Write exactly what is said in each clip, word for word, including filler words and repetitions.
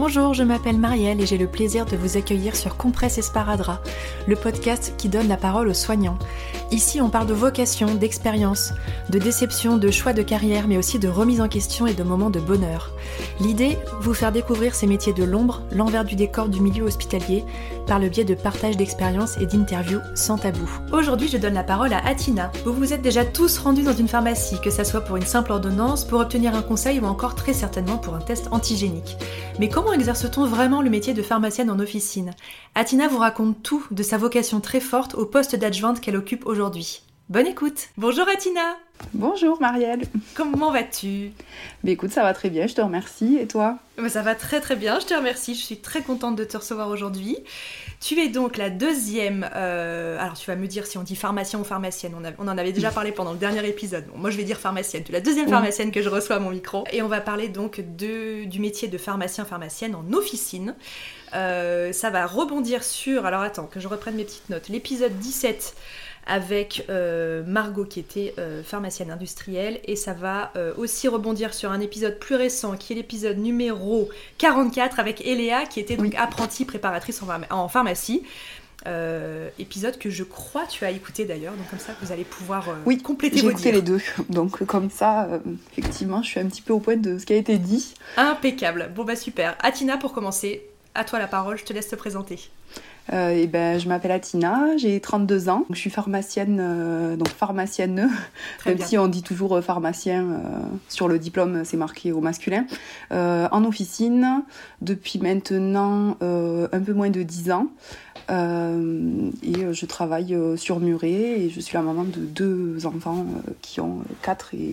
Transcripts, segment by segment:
Bonjour, je m'appelle Marielle et j'ai le plaisir de vous accueillir sur Compresse Esparadrap, le podcast qui donne la parole aux soignants. Ici, on parle de vocation, d'expérience, de déception, de choix de carrière, mais aussi de remise en question et de moments de bonheur. L'idée, vous faire découvrir ces métiers de l'ombre, l'envers du décor du milieu hospitalier, par le biais de partage d'expériences et d'interviews sans tabou. Aujourd'hui, je donne la parole à Atina. Vous vous êtes déjà tous rendus dans une pharmacie, que ça soit pour une simple ordonnance, pour obtenir un conseil ou encore très certainement pour un test antigénique. Mais comment exerce-t-on vraiment le métier de pharmacienne en officine ? Atina vous raconte tout de sa vocation très forte au poste d'adjointe qu'elle occupe aujourd'hui. Bonne écoute. Bonjour Atina. Bonjour Marielle. Comment vas-tu ? Bah écoute, ça va très bien, je te remercie. Et toi ? Bah ça va très très bien, je te remercie. Je suis très contente de te recevoir aujourd'hui. Tu es donc la deuxième... Euh... Alors tu vas me dire si on dit pharmacien ou pharmacienne. On, a... on en avait déjà parlé pendant le dernier épisode. Bon, moi je vais dire pharmacienne. Tu es la deuxième oui. pharmacienne que je reçois à mon micro. Et on va parler donc de... du métier de pharmacien-pharmacienne en officine. Euh, ça va rebondir sur... Alors attends, que je reprenne mes petites notes. L'épisode dix-sept... avec euh, Margot qui était euh, pharmacienne industrielle, et ça va euh, aussi rebondir sur un épisode plus récent qui est l'épisode numéro quarante-quatre avec Eléa qui était donc oui. apprentie préparatrice en, pharma- en pharmacie. Euh, épisode que je crois tu as écouté d'ailleurs, donc comme ça vous allez pouvoir euh, oui, compléter vos dires. Oui, j'ai écouté les deux, donc comme ça euh, effectivement je suis un petit peu au point de ce qui a été dit. Impeccable, bon bah super. Atina, pour commencer, à toi la parole, je te laisse te présenter. Euh, et ben, je m'appelle Atina, j'ai trente-deux ans, je suis pharmacienne, euh, donc pharmacienne, Très même bien. si on dit toujours euh, pharmacien, euh, sur le diplôme c'est marqué au masculin, euh, en officine depuis maintenant euh, un peu moins de dix ans. Euh, et je travaille euh, sur Muret et je suis la maman de deux enfants euh, qui ont quatre et,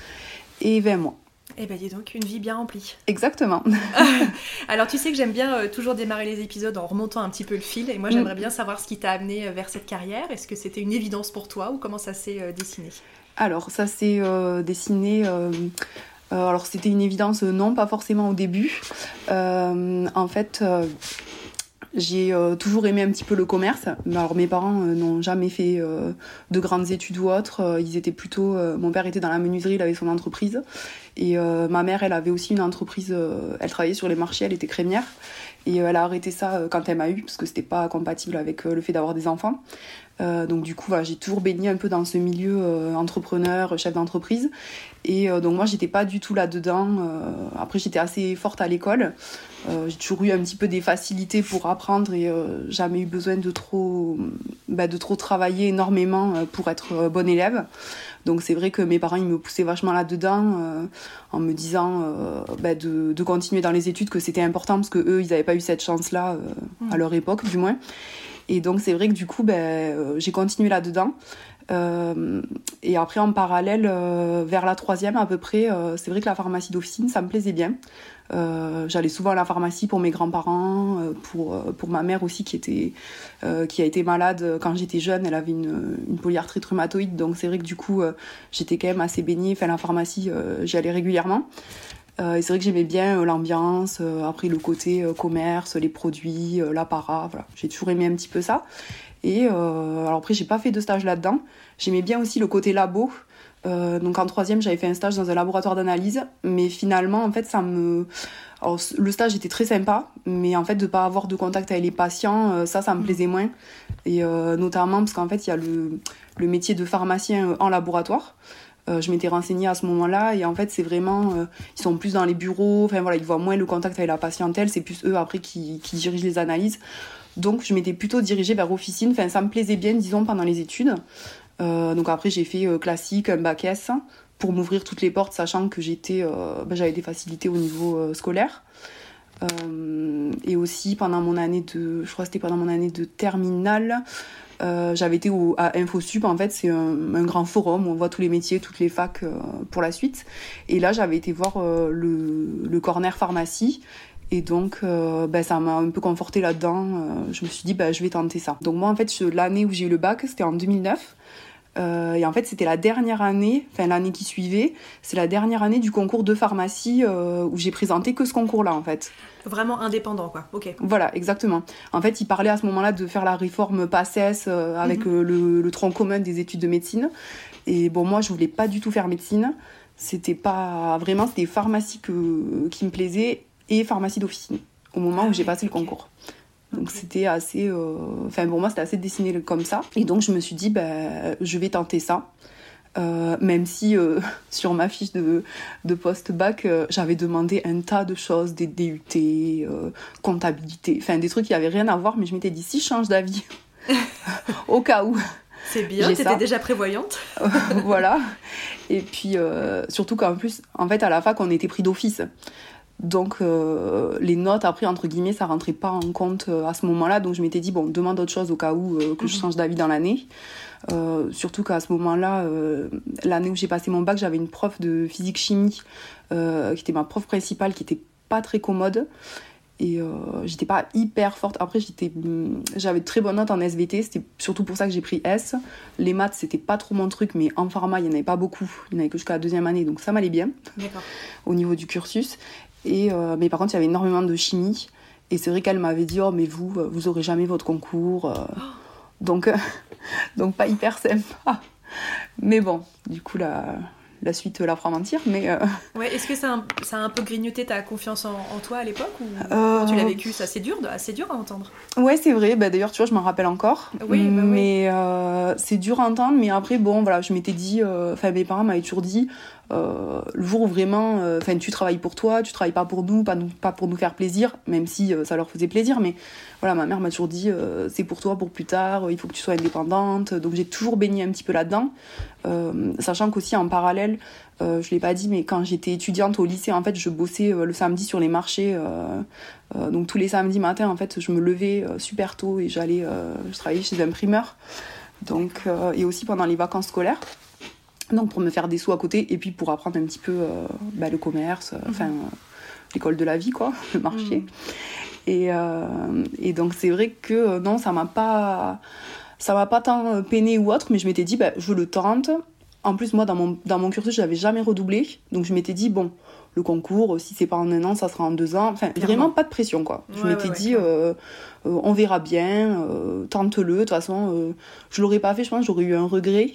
et vingt mois. Eh ben dis donc, une vie bien remplie. Exactement. Alors tu sais que j'aime bien euh, toujours démarrer les épisodes en remontant un petit peu le fil, et moi j'aimerais mm. bien savoir ce qui t'a amené vers cette carrière. Est-ce que c'était une évidence pour toi ou comment ça s'est euh, dessiné ? Alors ça s'est euh, dessiné... Euh... Euh, alors c'était une évidence, euh, non, pas forcément au début. Euh, en fait... Euh... J'ai euh, toujours aimé un petit peu le commerce. Alors mes parents euh, n'ont jamais fait euh, de grandes études ou autres. Euh, ils étaient plutôt. Euh, mon père était dans la menuiserie, il avait son entreprise, et euh, ma mère, elle avait aussi une entreprise. Euh, elle travaillait sur les marchés, elle était crémière, et euh, elle a arrêté ça euh, quand elle m'a eu parce que c'était pas compatible avec euh, le fait d'avoir des enfants. Euh, donc du coup, voilà, j'ai toujours baigné un peu dans ce milieu euh, entrepreneur, chef d'entreprise. Et euh, donc moi, j'étais pas du tout là-dedans. Euh, après, j'étais assez forte à l'école. Euh, j'ai toujours eu un petit peu des facilités pour apprendre et euh, jamais eu besoin de trop, bah, de trop travailler énormément pour être euh, bonne élève. Donc c'est vrai que mes parents, ils me poussaient vachement là-dedans euh, en me disant euh, bah, de, de continuer dans les études, que c'était important parce qu'eux, ils n'avaient pas eu cette chance-là euh, mmh. à leur époque, du moins. Et donc c'est vrai que du coup, ben, euh, j'ai continué là-dedans. Euh, et après en parallèle, euh, vers la troisième à peu près, euh, c'est vrai que la pharmacie d'officine, ça me plaisait bien. Euh, j'allais souvent à la pharmacie pour mes grands-parents, euh, pour, euh, pour ma mère aussi qui, était, euh, qui a été malade quand j'étais jeune. Elle avait une, une polyarthrite rhumatoïde, donc c'est vrai que du coup, euh, j'étais quand même assez baignée. Enfin, la pharmacie, euh, j'y allais régulièrement. Euh, et c'est vrai que j'aimais bien euh, l'ambiance, euh, après le côté euh, commerce, les produits, euh, l'apparat, voilà. J'ai toujours aimé un petit peu ça. Et euh, alors après, j'ai pas fait de stage là-dedans. J'aimais bien aussi le côté labo. Euh, donc en troisième, j'avais fait un stage dans un laboratoire d'analyse, mais finalement, en fait, ça me... Alors, le stage était très sympa, mais en fait, de pas avoir de contact avec les patients, euh, ça, ça me plaisait moins. Et euh, notamment parce qu'en fait, il y a le, le métier de pharmacien en laboratoire. Euh, je m'étais renseignée à ce moment-là, et en fait, c'est vraiment... Euh, ils sont plus dans les bureaux, enfin voilà, ils voient moins le contact avec la patientèle, c'est plus eux, après, qui, qui dirigent les analyses. Donc, je m'étais plutôt dirigée vers officine, enfin, ça me plaisait bien, disons, pendant les études. Euh, donc après j'ai fait euh, classique, un bac S pour m'ouvrir toutes les portes, sachant que j'étais, euh, ben, j'avais des facilités au niveau euh, scolaire. Euh, et aussi pendant mon année de, je crois que c'était pendant mon année de terminale, euh, j'avais été au, à InfoSup. En fait c'est un, un grand forum où on voit tous les métiers, toutes les facs euh, pour la suite. Et là j'avais été voir euh, le, le corner pharmacie. Et donc, euh, ben, ça m'a un peu confortée là-dedans. Euh, je me suis dit, ben, je vais tenter ça. Donc moi, en fait, je, l'année où j'ai eu le bac, c'était en deux mille neuf. Euh, et en fait, c'était la dernière année, enfin l'année qui suivait, c'est la dernière année du concours de pharmacie euh, où j'ai présenté que ce concours-là, en fait. Vraiment indépendant, quoi. Ok. Voilà, exactement. En fait, il parlait à ce moment-là de faire la réforme PACES euh, avec mm-hmm. euh, le, le tronc commun des études de médecine. Et bon, moi, je voulais pas du tout faire médecine. C'était pas... Vraiment, c'était pharmacie que, qui me plaisait et pharmacie d'officine. au moment Ah où j'ai ouais, passé le ok. concours. Donc Ok. c'était assez... euh, Enfin pour moi c'était assez dessiné comme ça. Et donc je me suis dit ben, je vais tenter ça. Euh, même si euh, sur ma fiche de, de post-bac, euh, j'avais demandé un tas de choses, des D U T, euh, comptabilité, enfin des trucs qui n'avaient rien à voir, mais je m'étais dit si je change d'avis, au cas où, C'est bien, j'ai t'étais ça. déjà prévoyante. Voilà. Et puis euh, surtout qu'en plus, en fait à la fac on était pris d'office. Donc euh, les notes après entre guillemets ça rentrait pas en compte euh, à ce moment-là, donc je m'étais dit bon demande autre chose au cas où euh, que je Mhm. change d'avis dans l'année. Euh, surtout qu'à ce moment-là, euh, l'année où j'ai passé mon bac, j'avais une prof de physique chimie euh, qui était ma prof principale, qui était pas très commode et euh, j'étais pas hyper forte. Après j'étais j'avais de très bonnes notes en S V T, c'était surtout pour ça que j'ai pris S. Les maths c'était pas trop mon truc, mais en pharma il y en avait pas beaucoup, il y en avait que jusqu'à la deuxième année, donc ça m'allait bien D'accord. au niveau du cursus. Et, euh, mais par contre, il y avait énormément de chimie. Et c'est vrai qu'elle m'avait dit, oh, mais vous, euh, vous aurez jamais votre concours. euh. Donc, euh, donc, pas hyper sympa. Mais bon, du coup, la, la suite la fera mentir. Mais euh, Ouais, est-ce que ça a, un, ça a un peu grignoté ta confiance en, en toi à l'époque ou euh, comment tu l'as vécu? Ça, c'est dur, de- assez dur à entendre. ouais, c'est vrai. Bah, d'ailleurs, tu vois, je m'en rappelle encore. Oui, bah oui. Mais euh, c'est dur à entendre. Mais après, bon, voilà, je m'étais dit, enfin, euh, mes parents m'avaient toujours dit, euh, le jour où vraiment, enfin, euh, tu travailles pour toi, tu travailles pas pour nous, pas, nous, pas pour nous faire plaisir, même si euh, ça leur faisait plaisir. Mais voilà, ma mère m'a toujours dit, euh, c'est pour toi, pour plus tard. Il faut que tu sois indépendante. Donc j'ai toujours baigné un petit peu là-dedans, euh, sachant qu'aussi en parallèle. Euh, je l'ai pas dit, mais quand j'étais étudiante au lycée, en fait, je bossais euh, le samedi sur les marchés. Euh, euh, donc tous les samedis matins, en fait, je me levais euh, super tôt et j'allais, euh, je travaillais chez un primeur. Donc euh, et aussi pendant les vacances scolaires. Donc pour me faire des sous à côté et puis pour apprendre un petit peu euh, bah, le commerce, euh, enfin mmh. euh, l'école de la vie quoi, le marché. Mmh. Et, euh, et donc c'est vrai que euh, non, ça m'a pas, ça m'a pas tant peiné ou autre, mais je m'étais dit bah, je le tente. En plus moi dans mon dans mon cursus j'avais jamais redoublé, donc je m'étais dit bon le concours si c'est pas en un an ça sera en deux ans. Enfin clairement. Vraiment pas de pression quoi. Je ouais, m'étais ouais, dit ouais, euh, euh, on verra bien, euh, tente-le. De toute façon euh, je l'aurais pas fait, je pense j'aurais eu un regret.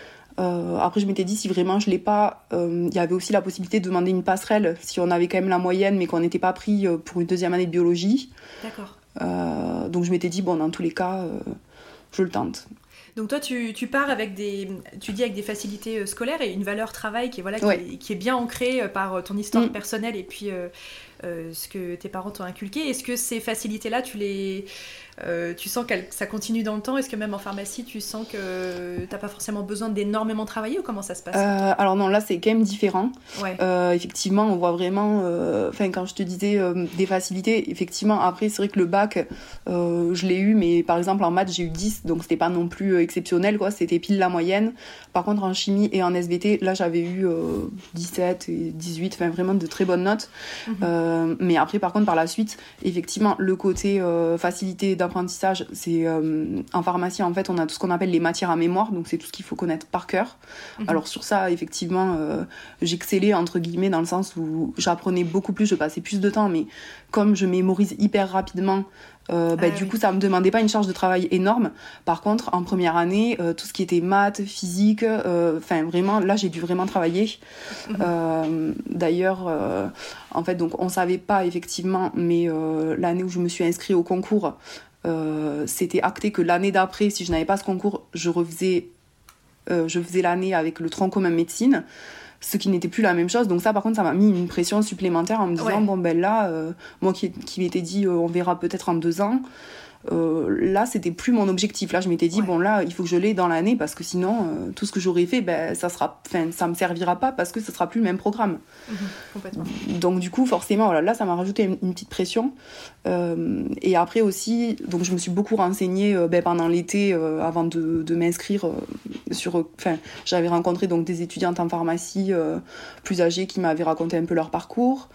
Euh, après je m'étais dit si vraiment je l'ai pas, il euh, y avait aussi la possibilité de demander une passerelle si on avait quand même la moyenne mais qu'on n'était pas pris pour une deuxième année de biologie. D'accord. Euh, donc je m'étais dit bon dans tous les cas euh, je le tente. Donc toi tu, tu pars avec des, tu dis avec des facilités scolaires et une valeur travail qui est, voilà, qui, ouais. est, qui est bien ancrée par ton histoire mmh. personnelle et puis euh, euh, ce que tes parents t'ont inculqué. Est-ce que ces facilités-là, tu les... Euh, tu sens que ça continue dans le temps? Est-ce que même en pharmacie, tu sens que t'as pas forcément besoin d'énormément travailler ou comment ça se passe? euh, Alors non, là c'est quand même différent. Ouais. Euh, effectivement, on voit vraiment. Enfin, euh, quand je te disais euh, des facilités, effectivement, après c'est vrai que le bac, euh, je l'ai eu, mais par exemple en maths j'ai eu dix, donc c'était pas non plus exceptionnel, quoi. C'était pile la moyenne. Par contre en chimie et en S V T, là j'avais eu euh, dix-sept et dix-huit, enfin vraiment de très bonnes notes. Mm-hmm. Euh, mais après par contre par la suite, effectivement, le côté euh, facilité d'apprentissage, c'est euh, en pharmacie en fait on a tout ce qu'on appelle les matières à mémoire, donc c'est tout ce qu'il faut connaître par cœur. Mm-hmm. Alors sur ça effectivement euh, j'excellais entre guillemets dans le sens où j'apprenais beaucoup plus, je passais plus de temps, mais comme je mémorise hyper rapidement, Euh, bah, ah, du oui. coup ça me demandait pas une charge de travail énorme. Par contre en première année euh, tout ce qui était maths, physique, enfin euh, vraiment là j'ai dû vraiment travailler. Mm-hmm. euh, d'ailleurs euh, en fait donc on savait pas effectivement, mais euh, l'année où je me suis inscrite au concours euh, c'était acté que l'année d'après si je n'avais pas ce concours je refaisais euh, je faisais l'année avec le tronc commun médecine, ce qui n'était plus la même chose. Donc ça par contre ça m'a mis une pression supplémentaire en me disant ouais. bon ben là euh, moi qui, qui m'étais dit euh, on verra peut-être en deux ans, euh, là c'était plus mon objectif. Là je m'étais dit ouais. bon là il faut que je l'aie dans l'année parce que sinon euh, tout ce que j'aurais fait ben ça sera, enfin ça me servira pas parce que ce sera plus le même programme. Mmh, complètement. Donc du coup forcément voilà, là ça m'a rajouté une, une petite pression. Euh, et après aussi donc je me suis beaucoup renseignée euh, ben, pendant l'été euh, avant de, de m'inscrire euh, sur, enfin j'avais rencontré donc des étudiantes en pharmacie euh, plus âgées qui m'avaient raconté un peu leur parcours.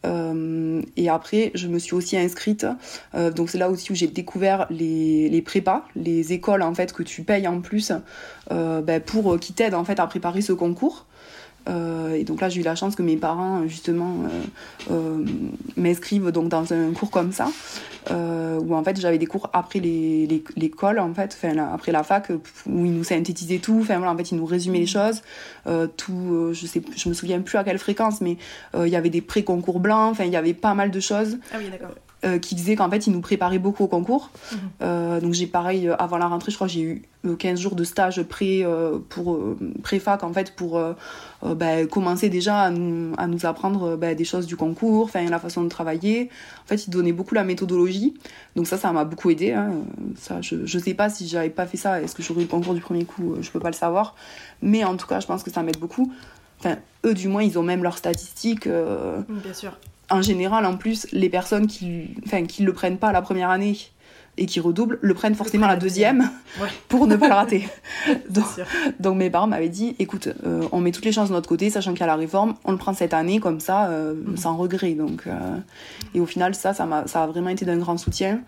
Euh, et après je me suis aussi inscrite euh, donc c'est là aussi où j'ai découvert les, les prépas, les écoles en fait que tu payes en plus euh, ben, pour qui t'aident en fait à préparer ce concours. Euh, et donc là j'ai eu la chance que mes parents justement euh, euh, m'inscrivent donc dans un cours comme ça euh, où en fait j'avais des cours après les, les, l'école en fait, enfin là, après la fac où ils nous synthétisaient tout, enfin voilà en fait ils nous résumaient les choses, euh, tout, euh, je sais, je me souviens plus à quelle fréquence mais il euh, y avait des pré-concours blancs, enfin il y avait pas mal de choses. Ah oui d'accord. euh, qui disait qu'en fait, ils nous préparaient beaucoup au concours. Mmh. Euh, donc j'ai pareil, avant la rentrée, je crois que j'ai eu quinze jours de stage pré, euh, pour, euh, pré-fac, en fait, pour euh, euh, bah, commencer déjà à nous, à nous apprendre bah, des choses du concours, enfin, la façon de travailler. En fait, ils donnaient beaucoup la méthodologie. Donc ça, ça m'a beaucoup aidé. Hein. Ça, je ne sais pas si j'avais pas fait ça, est-ce que j'aurais eu le concours du premier coup, je peux pas le savoir. Mais en tout cas, je pense que ça m'aide beaucoup. Enfin, eux, du moins, ils ont même leurs statistiques. Euh, Bien sûr. En général, en plus, les personnes qui enfin, qui le prennent pas la première année et qui redoublent, le prennent forcément la deuxième ouais. pour ne pas le rater. donc, donc mes parents m'avaient dit, écoute, euh, on met toutes les chances de notre côté, sachant qu'il y a la réforme, on le prend cette année, comme ça, euh, mmh. sans regret. Donc, euh, et au final, ça, ça, m'a, ça a vraiment été d'un grand soutien.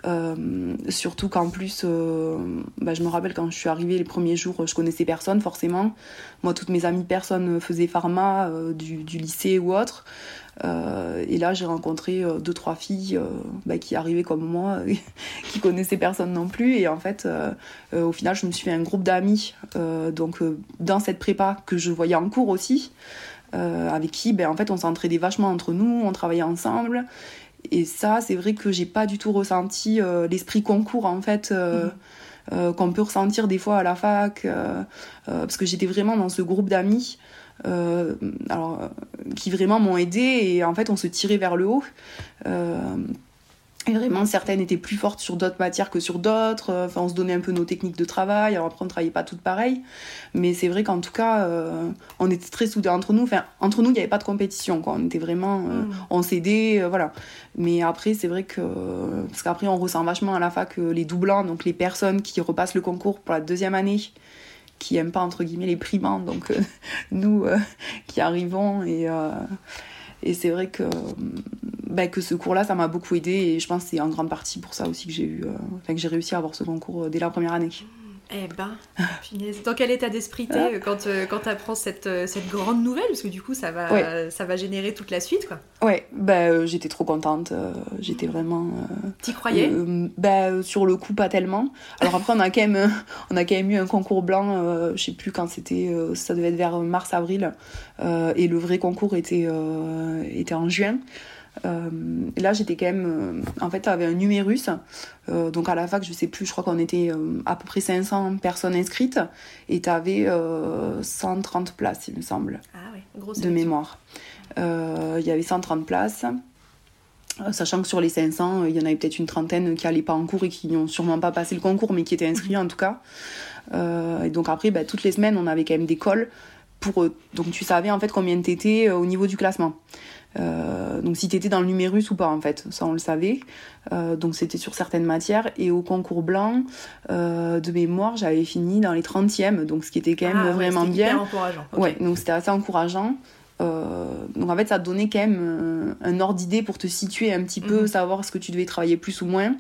Euh, surtout qu'en plus, euh, bah, je me rappelle quand je suis arrivée les premiers jours, je connaissais personne, forcément. Moi, toutes mes amies, personne faisait pharma, euh, du, du lycée ou autre. Euh, et là j'ai rencontré euh, deux trois filles euh, bah, qui arrivaient comme moi qui connaissaient personne non plus et en fait euh, euh, au final je me suis fait un groupe d'amis euh, donc euh, dans cette prépa que je voyais en cours aussi euh, avec qui ben, en fait on s'entraidait vachement entre nous, on travaillait ensemble et ça c'est vrai que j'ai pas du tout ressenti euh, l'esprit concours en fait euh, mmh. euh, qu'on peut ressentir des fois à la fac euh, euh, parce que j'étais vraiment dans ce groupe d'amis Euh, alors, euh, qui vraiment m'ont aidée et en fait on se tirait vers le haut euh, et vraiment certaines étaient plus fortes sur d'autres matières que sur d'autres, enfin on se donnait un peu nos techniques de travail, alors après on travaillait pas toutes pareilles mais c'est vrai qu'en tout cas euh, on était très soudés entre nous, enfin entre nous il n'y avait pas de compétition quoi. On était vraiment euh, mmh. on s'aidait euh, voilà mais après c'est vrai que parce qu'après on ressent vachement à la fac euh, les doublants, donc les personnes qui repassent le concours pour la deuxième année qui n'aiment pas entre guillemets les primants, donc euh, nous euh, qui arrivons et, euh, et c'est vrai que, bah, que ce cours là ça m'a beaucoup aidé et je pense que c'est en grande partie pour ça aussi que j'ai eu euh, enfin, que j'ai réussi à avoir ce concours dès la première année. Eh ben, finesse. Dans quel état d'esprit t'es quand, euh, quand t'apprends cette, euh, cette grande nouvelle, parce que du coup ça va, ouais. euh, ça va générer toute la suite quoi. Ouais, bah, euh, j'étais trop contente, euh, j'étais vraiment... Euh, T'y croyais euh, bah, sur le coup pas tellement. Alors après on a quand même, on a quand même eu un concours blanc, euh, je sais plus quand c'était, euh, ça devait être vers mars-avril, euh, et le vrai concours était, euh, était en juin. Euh, là j'étais quand même euh, en fait t'avais un numérus euh, donc à la fac je sais plus je crois qu'on était euh, à peu près cinq cents personnes inscrites et t'avais euh, cent trente places il me semble ah ouais, grosse de sélection. mémoire il euh, y avait cent trente places euh, sachant que sur les cinq cents il y en avait peut-être une trentaine qui allaient pas en cours et qui n'ont sûrement pas passé le concours mais qui étaient inscrits en tout cas euh, et donc après bah, toutes les semaines on avait quand même des calls pour, euh, donc tu savais en fait combien t'étais euh, au niveau du classement. Euh, donc si t'étais dans le numérus ou pas en fait, ça on le savait. Euh, donc c'était sur certaines matières et au concours blanc euh, de mémoire j'avais fini dans les trentièmes, donc ce qui était quand même ah, vraiment ouais, c'était bien. Hyper encourageant. Okay. Ouais, donc c'était assez encourageant. Euh, donc en fait ça te donnait quand même un, un ordre d'idée pour te situer un petit peu, mm-hmm. savoir ce que tu devais travailler plus ou moins.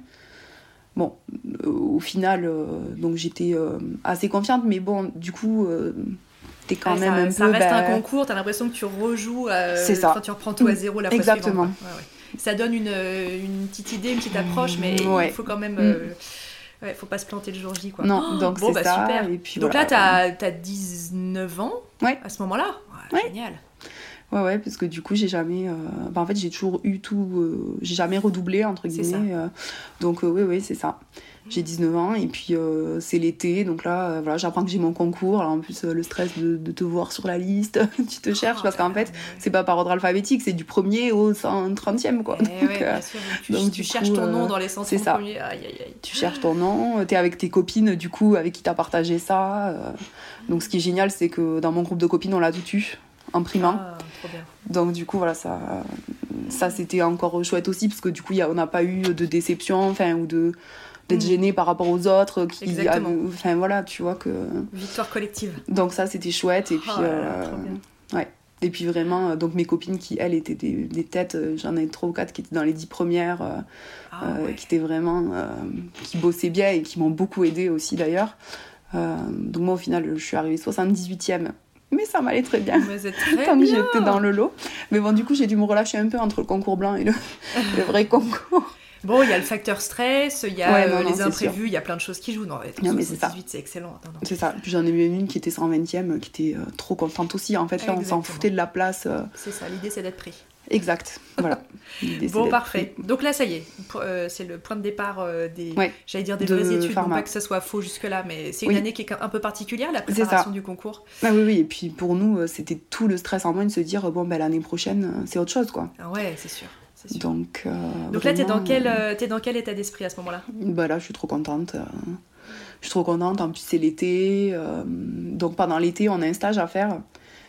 Bon, euh, au final, euh, donc j'étais euh, assez confiante, mais bon, du coup. Euh, quand ouais, même ça, un ça peu, reste bah... un concours, t'as l'impression que tu rejoues, euh, c'est ça. Enfin, tu reprends tout à zéro la fois exactement. suivante. Ouais, ouais. Ça donne une, une petite idée, une petite approche, mais ouais. il faut quand même... Euh, ouais, faut pas se planter le jour J, quoi. Non, donc oh, c'est bah, ça. super. Et puis, donc voilà. là, t'as, t'as dix-neuf ans ouais. à ce moment-là. Ouais, ouais. Génial. Ouais, ouais, parce que du coup, j'ai jamais... Euh... Bah, en fait, j'ai toujours eu tout... Euh... J'ai jamais redoublé, entre guillemets. Euh... Donc, euh, oui, oui, c'est ça. J'ai dix-neuf ans, et puis euh, c'est l'été, donc là, euh, voilà, j'apprends que j'ai mon concours. Alors en plus, euh, le stress de, de te voir sur la liste, tu te cherches, oh, parce qu'en fait, ouais. c'est pas par ordre alphabétique, c'est du premier au cent trentième, quoi. Eh donc, ouais, bien sûr, donc tu, donc, tu cherches coup, ton nom euh, dans les cent trente premiers. Aïe, aïe, aïe. Tu cherches ton nom, t'es avec tes copines, du coup, avec qui t'as partagé ça. Euh... Donc ce qui est génial, c'est que dans mon groupe de copines, on l'a tout eu. En primant. Ah, trop bien. Donc du coup voilà ça, ça c'était encore chouette aussi parce que du coup y a, on n'a pas eu de déception enfin ou de d'être mmh. gêné par rapport aux autres qui Exactement. enfin voilà tu vois que victoire collective. Donc ça c'était chouette et puis oh, euh, ouais et puis vraiment donc mes copines qui elles étaient des, des têtes, j'en ai trois ou quatre qui étaient dans les dix premières euh, ah, euh, ouais. qui étaient vraiment euh, qui bossaient bien et qui m'ont beaucoup aidée aussi d'ailleurs. Euh, donc moi au final je suis arrivée soixante-dix-huitième. Mais ça m'allait très bien, mais c'est très tant bien. que j'étais dans le lot. Mais bon, du coup, j'ai dû me relâcher un peu entre le concours blanc et le, le vrai concours. Bon, il y a le facteur stress, il y a ouais, non, euh, non, les imprévus, il y a plein de choses qui jouent. Non, non mais c'est ça. c'est excellent. Non, non. C'est ça. Puis j'en ai eu une qui était cent vingtième, qui était euh, trop contente aussi. En fait, là, exactement. On s'en foutait de la place. Euh... C'est ça, l'idée, c'est d'être pris. Exact, voilà. Bon, parfait. Pris. Donc là, ça y est, euh, c'est le point de départ euh, des, ouais, j'allais dire des de vraies études, pharma. non pas que ça soit faux jusque-là, mais c'est une oui. année qui est un peu particulière, la préparation du concours. Ah oui, oui, et puis pour nous, c'était tout le stress en moins de se dire, bon, ben, l'année prochaine, c'est autre chose, quoi. Ah ouais, c'est sûr. C'est sûr. Donc, euh, Donc là, t'es dans, quel, euh, t'es dans quel état d'esprit à ce moment-là ? Bah là, je suis trop contente. Euh, je suis trop contente, en plus c'est l'été. Euh, donc pendant l'été, on a un stage à faire.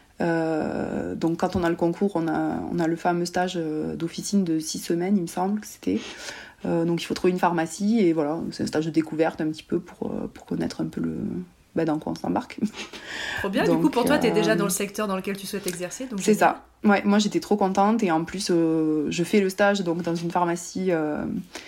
Euh, donc quand on a le concours, on a, on a le fameux stage d'officine de six semaines, il me semble que c'était. Euh, donc il faut trouver une pharmacie et voilà, c'est un stage de découverte un petit peu pour, pour connaître un peu le, bah, dans quoi on s'embarque. Trop bien, donc, du coup pour toi, tu es euh... déjà dans le secteur dans lequel tu souhaites exercer. Donc c'est ça, ouais, moi j'étais trop contente et en plus euh, je fais le stage donc, dans une pharmacie, euh,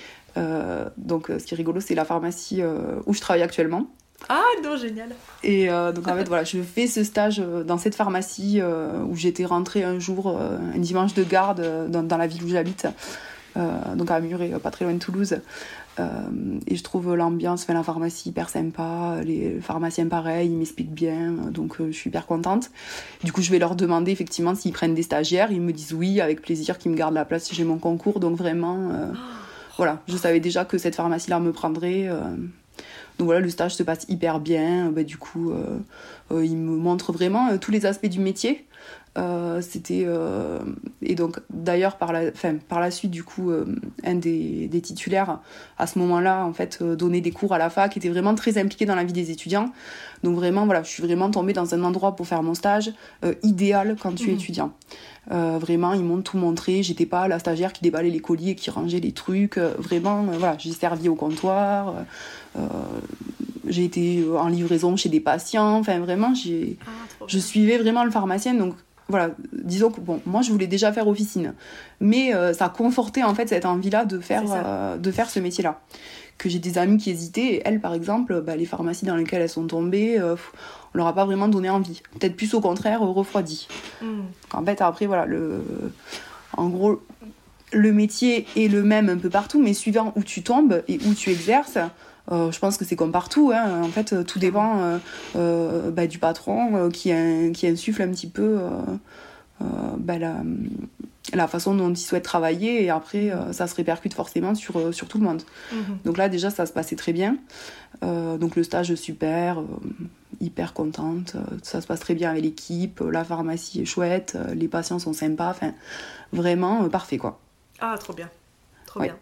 euh, donc ce qui est rigolo c'est la pharmacie euh, où je travaille actuellement. Ah non, génial. Et euh, donc en fait voilà, je fais ce stage dans cette pharmacie euh, où j'étais rentrée un jour, euh, un dimanche de garde euh, dans, dans la ville où j'habite, euh, donc à Muret, pas très loin de Toulouse. Euh, et je trouve l'ambiance, enfin, la pharmacie hyper sympa, les pharmaciens pareil, ils m'expliquent bien, donc euh, je suis hyper contente. Du coup je vais leur demander effectivement s'ils prennent des stagiaires, ils me disent oui, avec plaisir, qu'ils me gardent la place si j'ai mon concours, donc vraiment, euh, oh. Voilà, je savais déjà que cette pharmacie-là me prendrait. Euh, Donc voilà, le stage se passe hyper bien. Bah, du coup, euh, euh, il me montre vraiment euh, tous les aspects du métier. Euh, c'était euh... et donc d'ailleurs par la, enfin, par la suite du coup, euh, un des, des titulaires à ce moment-là en fait euh, donnait des cours à la fac, était vraiment très impliqué dans la vie des étudiants. Donc vraiment voilà, je suis vraiment tombée dans un endroit pour faire mon stage euh, idéal quand tu es mmh. étudiant. Euh, vraiment, ils m'ont tout montré. J'étais pas la stagiaire qui déballait les colis et qui rangeait les trucs. Euh, vraiment, euh, voilà, j'ai servi au comptoir. Euh, j'ai été en livraison chez des patients. Enfin, vraiment, j'ai, ah, je suivais vraiment le pharmacien. Donc, voilà, disons que bon, moi, je voulais déjà faire officine, mais euh, ça confortait en fait cette envie-là de faire, euh, de faire ce métier-là. Que j'ai des amies qui hésitaient, et elles, par exemple, bah, les pharmacies dans lesquelles elles sont tombées, euh, on leur a pas vraiment donné envie. Peut-être plus au contraire, refroidi. Mm. En fait, après, voilà, le... en gros, le métier est le même un peu partout, mais suivant où tu tombes et où tu exerces, euh, je pense que c'est comme partout. Hein. En fait, tout dépend euh, euh, bah, du patron euh, qui, a, qui insuffle un petit peu euh, euh, bah, la, la façon dont il souhaite travailler, et après, euh, ça se répercute forcément sur, euh, sur tout le monde. Mm-hmm. Donc là, déjà, ça se passait très bien. Euh, donc le stage, super... Euh, hyper contente, ça se passe très bien avec l'équipe, la pharmacie est chouette, les patients sont sympas, enfin vraiment euh, parfait quoi. Ah trop bien, trop ouais. bien.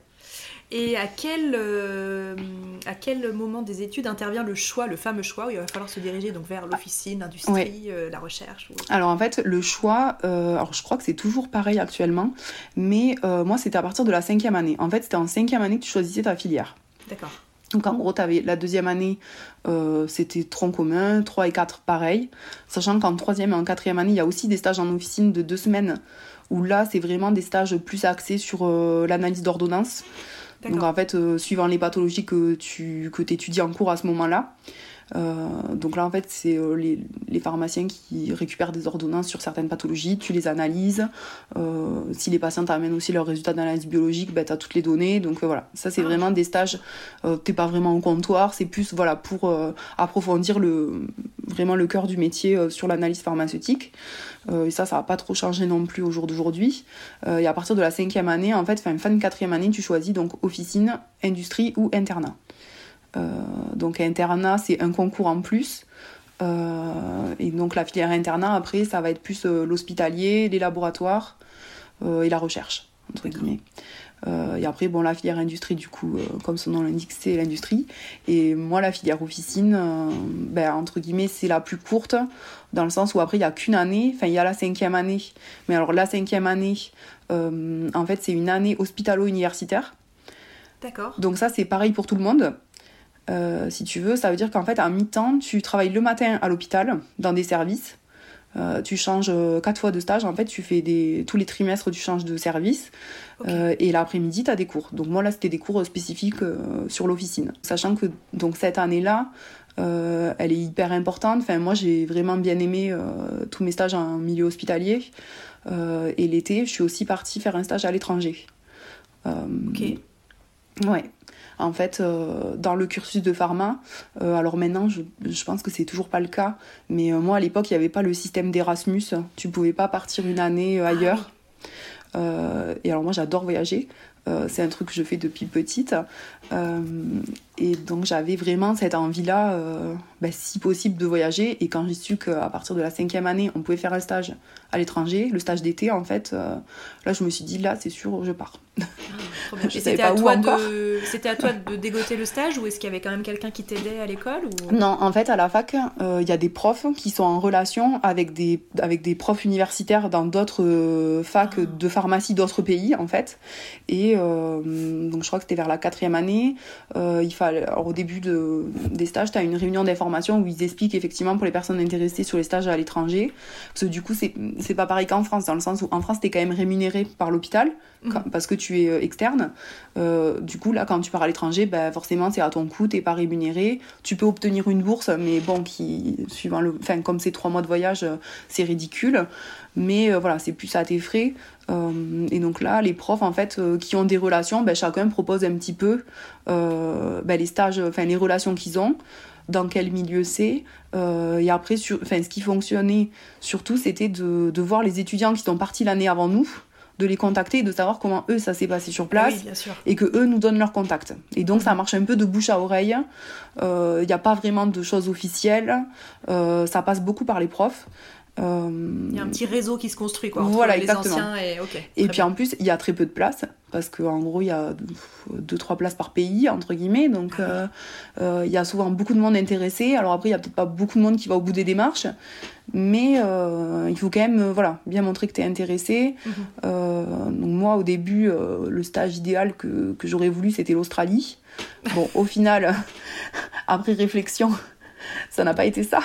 Et à quel, euh, à quel moment des études intervient le choix, le fameux choix où il va falloir se diriger donc vers l'officine, l'industrie, ouais. euh, la recherche ou... Alors en fait le choix, euh, alors je crois que c'est toujours pareil actuellement, mais euh, moi c'était à partir de la cinquième année. En fait c'était en cinquième année que tu choisissais ta filière. D'accord. Donc en gros, tu avais la deuxième année, euh, c'était tronc commun, trois et quatre pareil. Sachant qu'en troisième et en quatrième année, il y a aussi des stages en officine de deux semaines, où là, c'est vraiment des stages plus axés sur euh, l'analyse d'ordonnance. D'accord. Donc en fait, euh, suivant les pathologies que tu que étudies en cours à ce moment-là. Euh, donc là en fait c'est euh, les, les pharmaciens qui récupèrent des ordonnances sur certaines pathologies, tu les analyses, euh, si les patients t'amènent aussi leurs résultats d'analyse biologique, ben, tu as toutes les données, donc euh, voilà, ça c'est vraiment des stages, euh, t'es pas vraiment au comptoir, c'est plus voilà, pour euh, approfondir le, vraiment le cœur du métier euh, sur l'analyse pharmaceutique, euh, et ça ça va pas trop changer non plus au jour d'aujourd'hui, euh, et à partir de la cinquième année en fait, fin, fin de quatrième année tu choisis donc officine, industrie ou internat. Euh, donc internat c'est un concours en plus, euh, et donc la filière internat après ça va être plus euh, l'hospitalier, les laboratoires euh, et la recherche entre guillemets. Euh, et après bon la filière industrie du coup euh, comme son nom l'indique c'est l'industrie, et moi la filière officine euh, ben, entre guillemets c'est la plus courte dans le sens où après il y a qu'une année, enfin il y a la cinquième année, mais alors la cinquième année euh, en fait c'est une année hospitalo-universitaire. D'accord. Donc ça c'est pareil pour tout le monde. Euh, si tu veux, ça veut dire qu'en fait, à mi-temps, tu travailles le matin à l'hôpital, dans des services. Euh, tu changes euh, quatre fois de stage. En fait, tu fais des... tous les trimestres, tu changes de service. Okay. Euh, et l'après-midi, tu as des cours. Donc moi, là, c'était des cours spécifiques euh, sur l'officine. Sachant que donc, cette année-là, euh, elle est hyper importante. Enfin, moi, j'ai vraiment bien aimé euh, tous mes stages en milieu hospitalier. Euh, et l'été, je suis aussi partie faire un stage à l'étranger. Euh, ok. Ouais. En fait, euh, dans le cursus de pharma, euh, alors maintenant, je, je pense que c'est toujours pas le cas, mais euh, moi, à l'époque, il n'y avait pas le système d'Erasmus. Tu pouvais pas partir une année euh, ailleurs. Euh, et alors moi j'adore voyager, euh, c'est un truc que je fais depuis petite. Euh, et donc j'avais vraiment cette envie-là, euh, bah, si possible, de voyager. Et quand j'ai su qu'à partir de la cinquième année, on pouvait faire un stage à l'étranger, le stage d'été en fait, euh, là je me suis dit, là c'est sûr, je pars. Ah, trop bien. Je Et savais c'était pas à, où toi encore. de... c'était à toi de dégoter le stage ou est-ce qu'il y avait quand même quelqu'un qui t'aidait à l'école ou... Non, en fait, à la fac, il euh, y a des profs qui sont en relation avec des, avec des profs universitaires dans d'autres euh, facs Ah. de pharmacie d'autres pays, en fait. Et euh, donc, je crois que c'était vers la quatrième année. Euh, il fallait, alors, au début de, des stages, tu as une réunion d'information où ils expliquent effectivement pour les personnes intéressées sur les stages à l'étranger. Parce que du coup, c'est, c'est pas pareil qu'en France, dans le sens où en France, tu es quand même rémunéré par l'hôpital mmh. quand, parce que tu es externe. Euh, du coup, là, quand tu pars à l'étranger, ben, forcément, c'est à ton coût, tu n'es pas rémunéré. Tu peux obtenir une bourse, mais bon, qui, suivant le, enfin, comme c'est trois mois de voyage, c'est ridicule. Mais euh, voilà, c'est plus à tes frais. Euh, et donc là, les profs, en fait, euh, qui ont des relations, ben, chacun propose un petit peu euh, ben, les stages, enfin, les relations qu'ils ont, dans quel milieu c'est. Euh, et après, sur, enfin, ce qui fonctionnait surtout, c'était de, de voir les étudiants qui sont partis l'année avant nous, de les contacter et de savoir comment eux ça s'est passé sur place, oui, bien sûr. Et que eux nous donnent leur contact. Et donc ça marche un peu de bouche à oreille. Il euh, n'y a pas vraiment de choses officielles. Euh, ça passe beaucoup par les profs. Euh... Il y a un petit réseau qui se construit quoi, entre voilà, les exactement. anciens et okay, et puis bien. En plus il y a très peu de places parce qu'en gros il y a deux trois places par pays entre guillemets, donc il euh, euh, y a souvent beaucoup de monde intéressé. Alors après il y a peut-être pas beaucoup de monde qui va au bout des démarches, mais euh, il faut quand même euh, voilà, bien montrer que tu es intéressé. Mm-hmm. euh, donc moi au début euh, le stage idéal que, que j'aurais voulu c'était l'Australie. Bon au final après réflexion ça n'a pas été ça.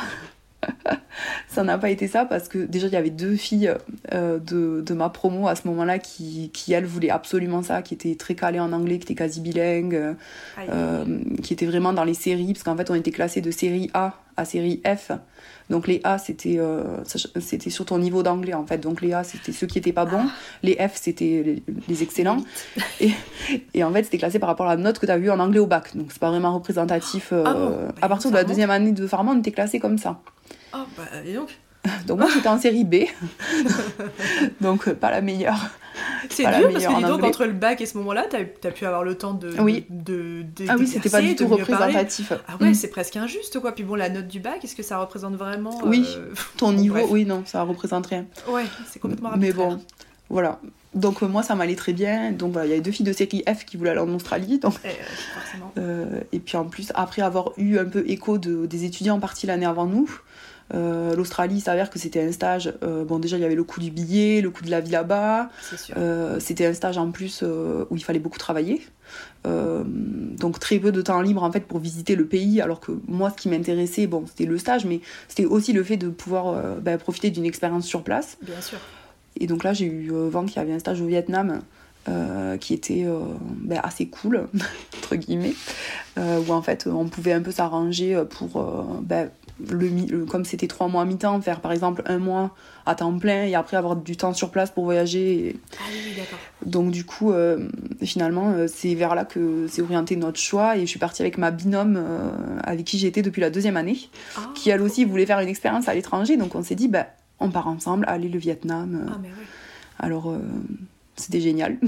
Ça n'a pas été ça parce que déjà il y avait deux filles euh, de, de ma promo à ce moment-là qui, qui elles voulaient absolument ça, qui étaient très calées en anglais, qui étaient quasi bilingues, euh, euh, qui étaient vraiment dans les séries, parce qu'en fait on était classés de série A à série F. Donc les A c'était, euh, c'était sur ton niveau d'anglais en fait, donc les A c'était ceux qui étaient pas bons, les F c'était les, les excellents, et, et en fait c'était classé par rapport à la note que tu as vue en anglais au bac, donc c'est pas vraiment représentatif. Euh, ah bon, bah, à partir de la deuxième année de pharma on était classés comme ça. Oh bah et donc donc moi j'étais en série B, donc euh, pas la meilleure. C'est pas dur parce que dis donc entre le bac et ce moment-là, t'as, t'as pu avoir le temps de, oui. de, de, de ah oui, c'était pas du tout représentatif. Ah ouais, mmh. c'est presque injuste quoi. Puis bon, la note du bac, est-ce que ça représente vraiment Oui, euh... ton bon, niveau, bref. Oui, non, ça représente rien. Ouais, c'est complètement arbitraire. Mais bon, voilà. Donc euh, moi ça m'allait très bien. Donc voilà, il y avait deux filles de série F qui voulaient aller en Australie. Donc, et, euh, forcément. Euh, et puis en plus, après avoir eu un peu écho de, des étudiants partis l'année avant nous, Euh, l'Australie, il s'avère que c'était un stage. Euh, bon, déjà, il y avait le coût du billet, le coût de la vie là-bas. C'est sûr. Euh, c'était un stage en plus euh, où il fallait beaucoup travailler. Euh, donc, très peu de temps libre en fait pour visiter le pays. Alors que moi, ce qui m'intéressait, bon, c'était le stage, mais c'était aussi le fait de pouvoir euh, bah, profiter d'une expérience sur place. Bien sûr. Et donc là, j'ai eu euh, vent qu'il y avait un stage au Vietnam. Euh, qui était euh, ben, assez cool, entre guillemets, euh, où en fait on pouvait un peu s'arranger pour, euh, ben, le, le, comme c'était trois mois à mi-temps, faire par exemple un mois à temps plein et après avoir du temps sur place pour voyager. Et... Ah oui, d'accord. Donc du coup, euh, finalement, euh, c'est vers là que s'est orienté notre choix et je suis partie avec ma binôme euh, avec qui j'étais depuis la deuxième année, ah, qui elle aussi voulait faire une expérience à l'étranger, donc on s'est dit, ben, on part ensemble, allez le Vietnam. Ah mais oui. Alors... Euh, C'était génial.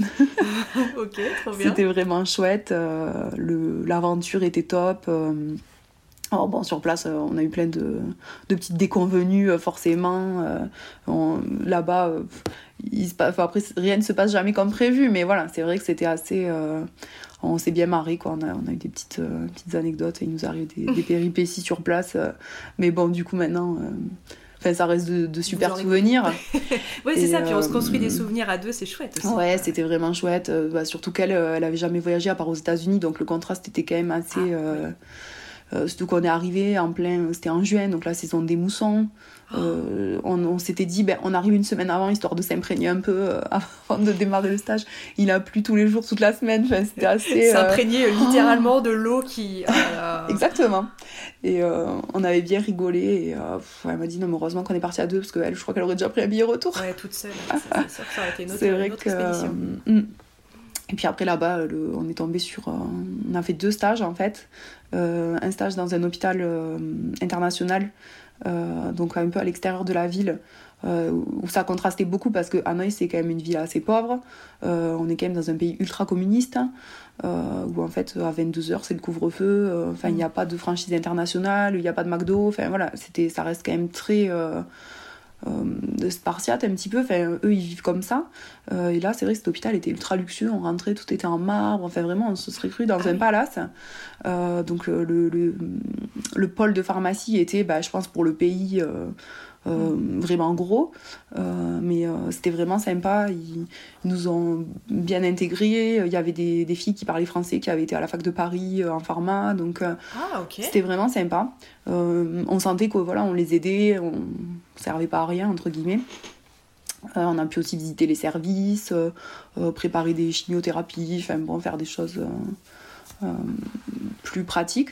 Ok, trop bien. C'était vraiment chouette. Euh, le, l'aventure était top. Euh, oh, bon, sur place, euh, on a eu plein de, de petites déconvenues, euh, forcément. Euh, on, là-bas, euh, il se passe, après, rien ne se passe jamais comme prévu. Mais voilà, c'est vrai que c'était assez... Euh, on s'est bien marré, quoi. On a, on a eu des petites, euh, petites anecdotes et il nous arrive des, des péripéties sur place. Euh, mais bon, du coup, maintenant... Euh, Enfin, ça reste de, de super souvenirs. Oui, c'est et ça. Puis on euh, se construit des souvenirs à deux, c'est chouette aussi. Ouais, c'était vraiment chouette. Euh, bah, surtout qu'elle, euh, elle avait jamais voyagé à part aux États-Unis, donc le contraste était quand même assez. Ah, euh, oui. euh, surtout qu'on est arrivé en plein, c'était en juin, donc la saison des moussons. Euh, on, on s'était dit, ben, on arrive une semaine avant histoire de s'imprégner un peu euh, avant de démarrer le stage. Il a plu tous les jours, toute la semaine. Enfin, c'était assez. S'imprégner euh... littéralement oh de l'eau qui. Euh... Exactement. Et euh, on avait bien rigolé. Et euh, pff, elle m'a dit non, mais heureusement qu'on est parti à deux parce qu'elle, je crois qu'elle aurait déjà pris un billet retour. Ouais, toute seule. Ça, c'est sûr que ça aurait été une autre, c'est vrai une autre que, expédition. Euh, et puis après là-bas, le, on est tombé sur. Euh, on a fait deux stages en fait. euh, un stage dans un hôpital euh, international, euh, donc un peu à l'extérieur de la ville, euh, où ça contrastait beaucoup parce que Hanoï c'est quand même une ville assez pauvre, euh, on est quand même dans un pays ultra communiste, euh, où en fait à vingt-deux heures c'est le couvre-feu, enfin euh, il n'y a pas de franchise internationale, il n'y a pas de McDo, enfin voilà, c'était, ça reste quand même très euh, euh, spartiate un petit peu, enfin eux ils vivent comme ça, euh, et là c'est vrai que cet hôpital était ultra luxueux, on rentrait, tout était en marbre, enfin vraiment on se serait cru dans ah un oui. palace, euh, donc le, le, le pôle de pharmacie était bah, je pense pour le pays euh, Euh, mmh. vraiment gros, euh, mais euh, c'était vraiment sympa, ils, ils nous ont bien intégrés, il y avait des, des filles qui parlaient français qui avaient été à la fac de Paris euh, en pharma, donc euh, ah, okay. c'était vraiment sympa, euh, on sentait qu'on voilà, on les aidait, on ne servait pas à rien entre guillemets. Euh, on a pu aussi visiter les services, euh, euh, préparer des chimiothérapies, enfin bon, faire des choses euh, euh, plus pratiques,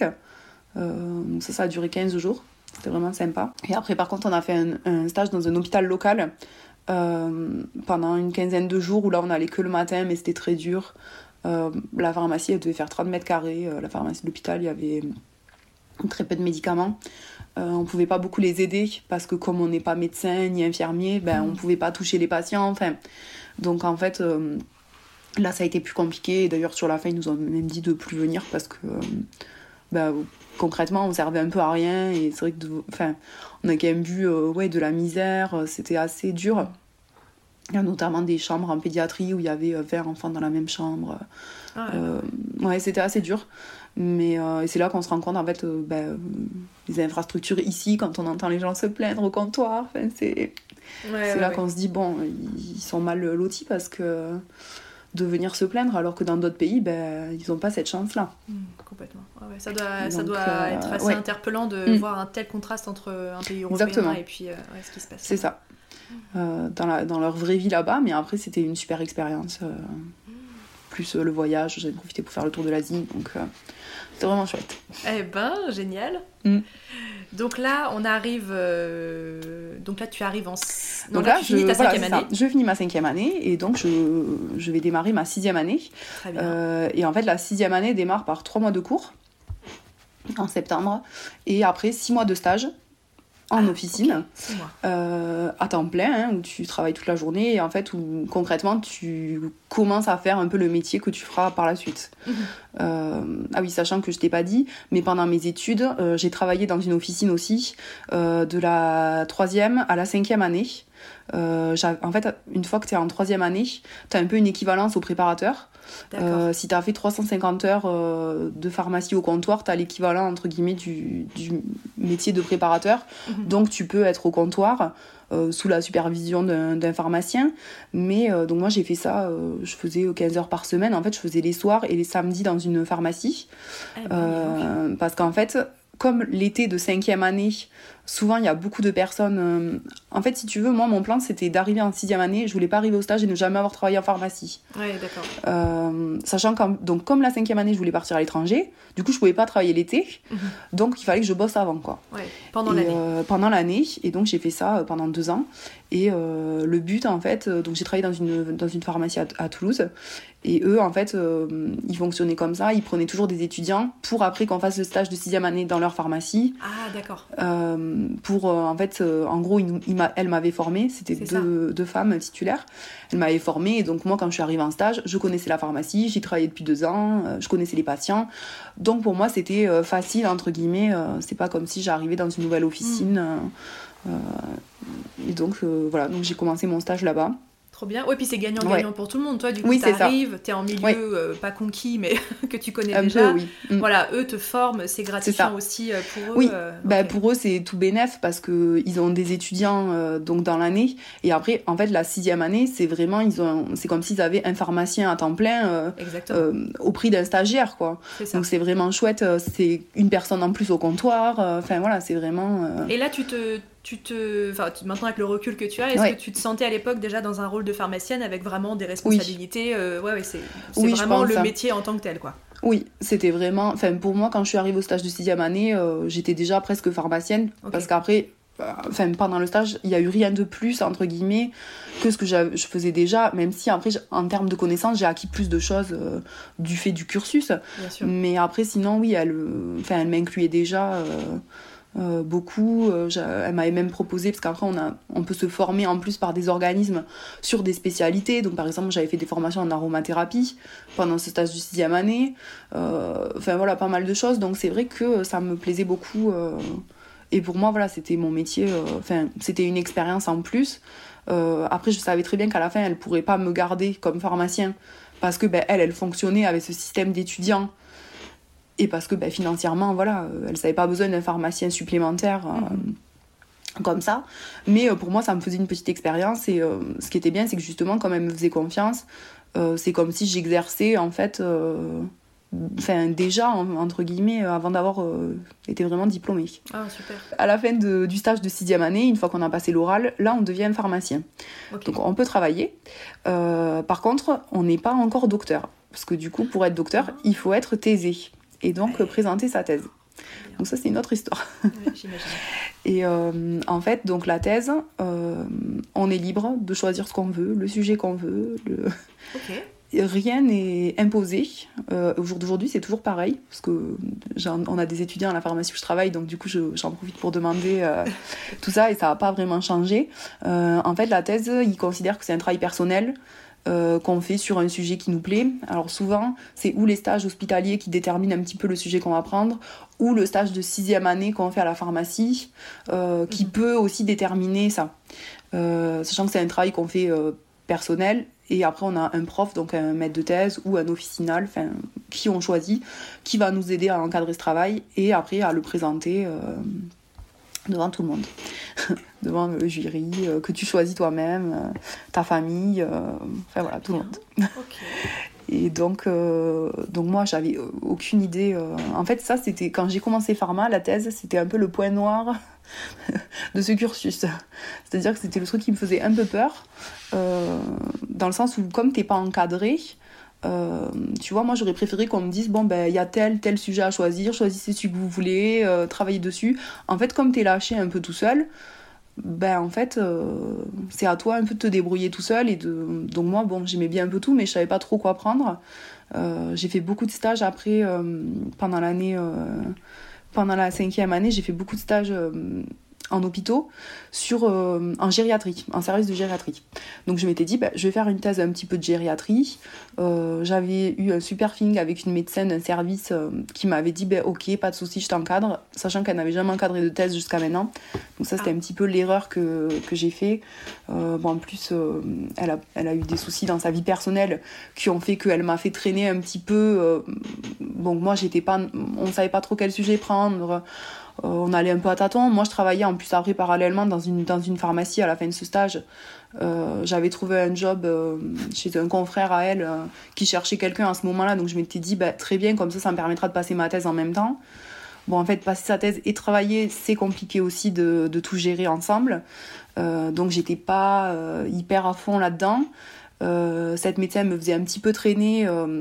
euh, donc ça, ça a duré quinze jours. C'était vraiment sympa. Et après, par contre, on a fait un, un stage dans un hôpital local euh, pendant une quinzaine de jours où là, on allait que le matin, mais c'était très dur. Euh, la pharmacie, elle devait faire trente mètres carrés. Euh, la pharmacie de l'hôpital, il y avait très peu de médicaments. Euh, on ne pouvait pas beaucoup les aider parce que comme on n'est pas médecin ni infirmier, ben, on ne pouvait pas toucher les patients. Enfin, donc, en fait, euh, là, ça a été plus compliqué. Et d'ailleurs, sur la fin, ils nous ont même dit de ne plus venir parce que... Euh, ben, concrètement on servait un peu à rien et c'est vrai que de... enfin, on a quand même vu euh, ouais, de la misère, c'était assez dur. Il y a notamment des chambres en pédiatrie où il y avait vingt enfants dans la même chambre. Ah, euh, ouais, c'était assez dur, mais euh, et c'est là qu'on se rend compte en fait euh, ben, les infrastructures ici, quand on entend les gens se plaindre au comptoir, enfin, c'est, ouais, c'est ouais, là ouais. qu'on se dit bon, ils sont mal lotis parce que de venir se plaindre alors que dans d'autres pays ben, ils n'ont pas cette chance là. Mmh, complètement. Ouais, ouais. Ça doit, Donc, ça doit euh, être assez ouais. interpellant de mmh. voir un tel contraste entre un pays européen Exactement. Et puis euh, ouais, ce qui se passe. C'est ça. Mmh. Euh, dans, la, dans leur vraie vie là-bas, mais après c'était une super expérience. Euh, mmh. Plus euh, le voyage, j'ai profité pour faire le tour de l'Asie, donc euh, c'était vraiment chouette. Eh ben, génial. Mmh. Donc là, on arrive. Euh... Donc là, tu arrives en. Non, donc là, là tu je, finis ta voilà, cinquième année. Je finis ma cinquième année et donc je, je vais démarrer ma sixième année. Très bien. Euh, et en fait, la sixième année démarre par trois mois de cours en septembre et après six mois de stage en ah, officine, okay. euh, à temps plein, hein, où tu travailles toute la journée et en fait où concrètement tu commences à faire un peu le métier que tu feras par la suite. Mmh. Euh, ah oui, sachant que je t'ai pas dit, mais pendant mes études, euh, j'ai travaillé dans une officine aussi, euh, de la troisième à la cinquième année. Euh, en fait, une fois que tu es en troisième année, tu as un peu une équivalence au préparateur. Euh, si tu as fait trois cent cinquante heures euh, de pharmacie au comptoir, tu as l'équivalent entre guillemets du, du métier de préparateur. Mmh. Donc tu peux être au comptoir euh, sous la supervision d'un, d'un pharmacien. Mais euh, donc moi j'ai fait ça, euh, je faisais quinze heures par semaine. En fait, je faisais les soirs et les samedis dans une pharmacie. Eh ben, euh, parce qu'en fait, comme l'été de cinquième année, souvent il y a beaucoup de personnes. Euh... En fait, si tu veux, moi mon plan c'était d'arriver en sixième année. Je voulais pas arriver au stage et ne jamais avoir travaillé en pharmacie. Ouais, d'accord. Euh, sachant que donc comme la cinquième année, je voulais partir à l'étranger. Du coup, je pouvais pas travailler l'été. Mm-hmm. Donc il fallait que je bosse avant, quoi. Ouais, pendant et, l'année. Euh, pendant l'année. Et donc j'ai fait ça pendant deux ans. Et euh, le but, en fait, donc j'ai travaillé dans une dans une pharmacie à, à Toulouse. Et eux, en fait, euh, ils fonctionnaient comme ça. Ils prenaient toujours des étudiants pour après qu'on fasse le stage de sixième année dans leur pharmacie. Ah, d'accord. Euh, pour, euh, en fait, euh, en gros, il, il m'a, elle m'avait formée. C'était deux, deux femmes titulaires. Elle m'avait formée. Et donc, moi, quand je suis arrivée en stage, je connaissais la pharmacie. J'y travaillais depuis deux ans. Euh, je connaissais les patients. Donc, pour moi, c'était euh, facile, entre guillemets. Euh, c'est pas comme si j'arrivais dans une nouvelle officine. Mmh. Euh, et donc, euh, voilà. Donc, j'ai commencé mon stage là-bas. Trop bien. Ouais, puis c'est gagnant-gagnant ouais. pour tout le monde. Toi, du coup, oui, t'arrives, t'es en milieu ouais. euh, pas conquis, mais que tu connais un déjà. Peu, oui. mm. Voilà, eux te forment, c'est gratifiant aussi euh, pour eux. Oui, euh, bah, okay. pour eux, c'est tout bénef parce qu'ils ont des étudiants euh, donc dans l'année. Et après, en fait, la sixième année, c'est vraiment, ils ont, c'est comme s'ils avaient un pharmacien à temps plein euh, euh, au prix d'un stagiaire, quoi. C'est donc c'est vraiment chouette. C'est une personne en plus au comptoir. Enfin, euh, voilà, c'est vraiment... Euh... Et là, tu te... Tu te... enfin, maintenant avec le recul que tu as, est-ce ouais. que tu te sentais à l'époque déjà dans un rôle de pharmacienne avec vraiment des responsabilités? Oui, euh, ouais, ouais, c'est, c'est oui, vraiment le ça. métier en tant que tel, quoi. Oui, c'était vraiment... Enfin, pour moi, quand je suis arrivée au stage de sixième année, euh, j'étais déjà presque pharmacienne. Okay. Parce qu'après, enfin pendant le stage, il y a eu rien de plus entre guillemets que ce que je faisais déjà, même si après en termes de connaissances j'ai acquis plus de choses euh, du fait du cursus. Mais après sinon oui, elle enfin elle m'incluait déjà euh, euh, beaucoup. Euh, elle m'avait même proposé, parce qu'après on a on peut se former en plus par des organismes sur des spécialités. Donc par exemple j'avais fait des formations en aromathérapie pendant ce stage de sixième année. Euh, enfin voilà, pas mal de choses. Donc c'est vrai que ça me plaisait beaucoup. Euh, Et pour moi, voilà, c'était mon métier, enfin, euh, c'était une expérience en plus. Euh, après, je savais très bien qu'à la fin, elle ne pourrait pas me garder comme pharmacien parce que ben, elle, elle fonctionnait avec ce système d'étudiants et parce que ben, financièrement, voilà, elle n'avait pas besoin d'un pharmacien supplémentaire euh, mmh. comme ça. Mais euh, pour moi, ça me faisait une petite expérience et euh, ce qui était bien, c'est que justement, comme elle me faisait confiance, euh, c'est comme si j'exerçais, en fait... Euh, Enfin, déjà, entre guillemets, avant d'avoir euh, été vraiment diplômée. Ah, super. À la fin de, du stage de sixième année, une fois qu'on a passé l'oral, là, on devient pharmacien. Okay. Donc, on peut travailler. Euh, par contre, on n'est pas encore docteur. Parce que du coup, pour être docteur, il faut être thésé. Et donc, ouais. présenter sa thèse. Bien. Donc ça, c'est une autre histoire. Ouais, j'imagine. Et euh, en fait, donc la thèse, euh, on est libre de choisir ce qu'on veut, le sujet qu'on veut. Le... Ok. Rien n'est imposé. Euh, au jour d'aujourd'hui, c'est toujours pareil, parce qu'on a des étudiants à la pharmacie où je travaille, donc du coup, je, j'en profite pour demander euh, tout ça, et ça n'a pas vraiment changé. Euh, en fait, la thèse, ils considèrent que c'est un travail personnel euh, qu'on fait sur un sujet qui nous plaît. Alors souvent, c'est ou les stages hospitaliers qui déterminent un petit peu le sujet qu'on va prendre, ou le stage de sixième année qu'on fait à la pharmacie, euh, qui mmh. peut aussi déterminer ça. Euh, sachant que c'est un travail qu'on fait euh, personnel, et après on a un prof, donc un maître de thèse ou un officinal, enfin, qui on choisit, qui va nous aider à encadrer ce travail et après à le présenter euh, devant tout le monde, devant le jury, euh, que tu choisis toi-même, euh, ta famille, euh, enfin voilà, tout le monde. Okay. Et donc, euh, donc moi, j'avais aucune idée. Euh... En fait, ça, c'était quand j'ai commencé pharma, la thèse, c'était un peu le point noir de ce cursus. C'est-à-dire que c'était le truc qui me faisait un peu peur, euh, dans le sens où, comme t'es pas encadré, euh, tu vois, moi, j'aurais préféré qu'on me dise, bon, ben, il y a tel, tel sujet à choisir, choisissez celui que vous voulez, euh, travaillez dessus. En fait, comme t'es lâché un peu tout seul, ben en fait euh, c'est à toi un peu de te débrouiller tout seul et de donc moi bon j'aimais bien un peu tout mais je savais pas trop quoi prendre. Euh, j'ai fait beaucoup de stages après euh, pendant l'année euh, pendant la cinquième année j'ai fait beaucoup de stages euh, en hôpitaux sur euh, en gériatrie, en service de gériatrie. Donc je m'étais dit bah, je vais faire une thèse un petit peu de gériatrie. Euh, j'avais eu un super feeling avec une médecin d'un service euh, qui m'avait dit bah, ok pas de souci je t'encadre, sachant qu'elle n'avait jamais encadré de thèse jusqu'à maintenant. Donc ça c'était ah. un petit peu l'erreur que, que j'ai fait. Euh, bon en plus euh, elle, a, elle a eu des soucis dans sa vie personnelle qui ont fait qu'elle m'a fait traîner un petit peu. Euh, bon moi j'étais pas, on savait pas trop quel sujet prendre. Euh, on allait un peu à tâtons. Moi, je travaillais en plus après parallèlement dans une, dans une pharmacie à la fin de ce stage. Euh, j'avais trouvé un job euh, chez un confrère à elle euh, qui cherchait quelqu'un à ce moment-là. Donc, je m'étais dit, bah, très bien, comme ça, ça me permettra de passer ma thèse en même temps. Bon, en fait, passer sa thèse et travailler, c'est compliqué aussi de, de tout gérer ensemble. Euh, donc, j'étais pas euh, hyper à fond là-dedans. Euh, cette médecin me faisait un petit peu traîner... Euh,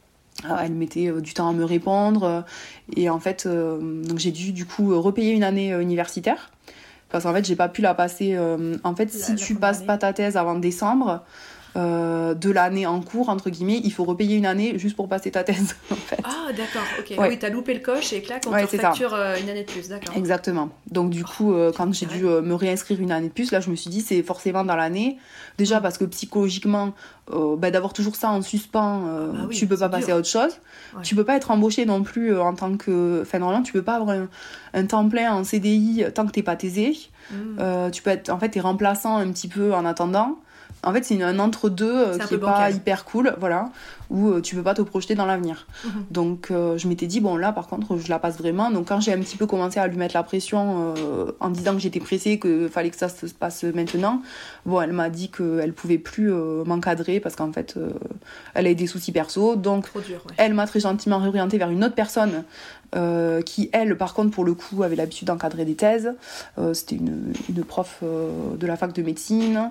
Elle mettait du temps à me répondre et en fait euh, donc j'ai dû du coup repayer une année universitaire parce qu'en fait j'ai pas pu la passer euh, en fait la, si tu passes année. Pas ta thèse avant décembre euh, de l'année en cours entre guillemets il faut repayer une année juste pour passer ta thèse en fait. Ah d'accord, ok. Ouais. Oui t'as loupé le coche et là on ouais, te facture une année de plus, d'accord. Exactement. Donc du coup euh, quand j'ai dû euh, me réinscrire une année de plus là je me suis dit c'est forcément dans l'année déjà parce que psychologiquement euh, bah, d'avoir toujours ça en suspens euh, ah bah oui, tu peux pas passer dur. À autre chose. Ouais. Tu peux pas être embauché non plus euh, en tant que enfin normalement tu peux pas avoir un, un temps plein en C D I tant que t'es pas thésé. Mmh. Euh, tu peux être en fait t'es remplaçant un petit peu en attendant. En fait, c'est un entre-deux euh, qui est pas hyper cool, voilà, où euh, tu peux pas te projeter dans l'avenir. Mmh. Donc, euh, je m'étais dit, bon, là, par contre, je la passe vraiment. Donc, quand j'ai un petit peu commencé à lui mettre la pression euh, en disant que j'étais pressée, qu'il fallait que ça se passe maintenant, bon, elle m'a dit qu'elle pouvait plus euh, m'encadrer parce qu'en fait, euh, elle a eu des soucis perso. Donc, Trop dur, ouais. Elle m'a très gentiment réorientée vers une autre personne euh, qui, elle, par contre, pour le coup, avait l'habitude d'encadrer des thèses. Euh, c'était une, une prof euh, de la fac de médecine.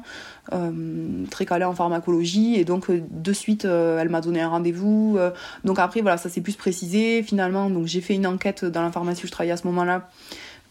Euh, très calée en pharmacologie et donc euh, de suite euh, elle m'a donné un rendez-vous euh, donc après voilà ça s'est plus précisé finalement donc j'ai fait une enquête dans la pharmacie où je travaillais à ce moment-là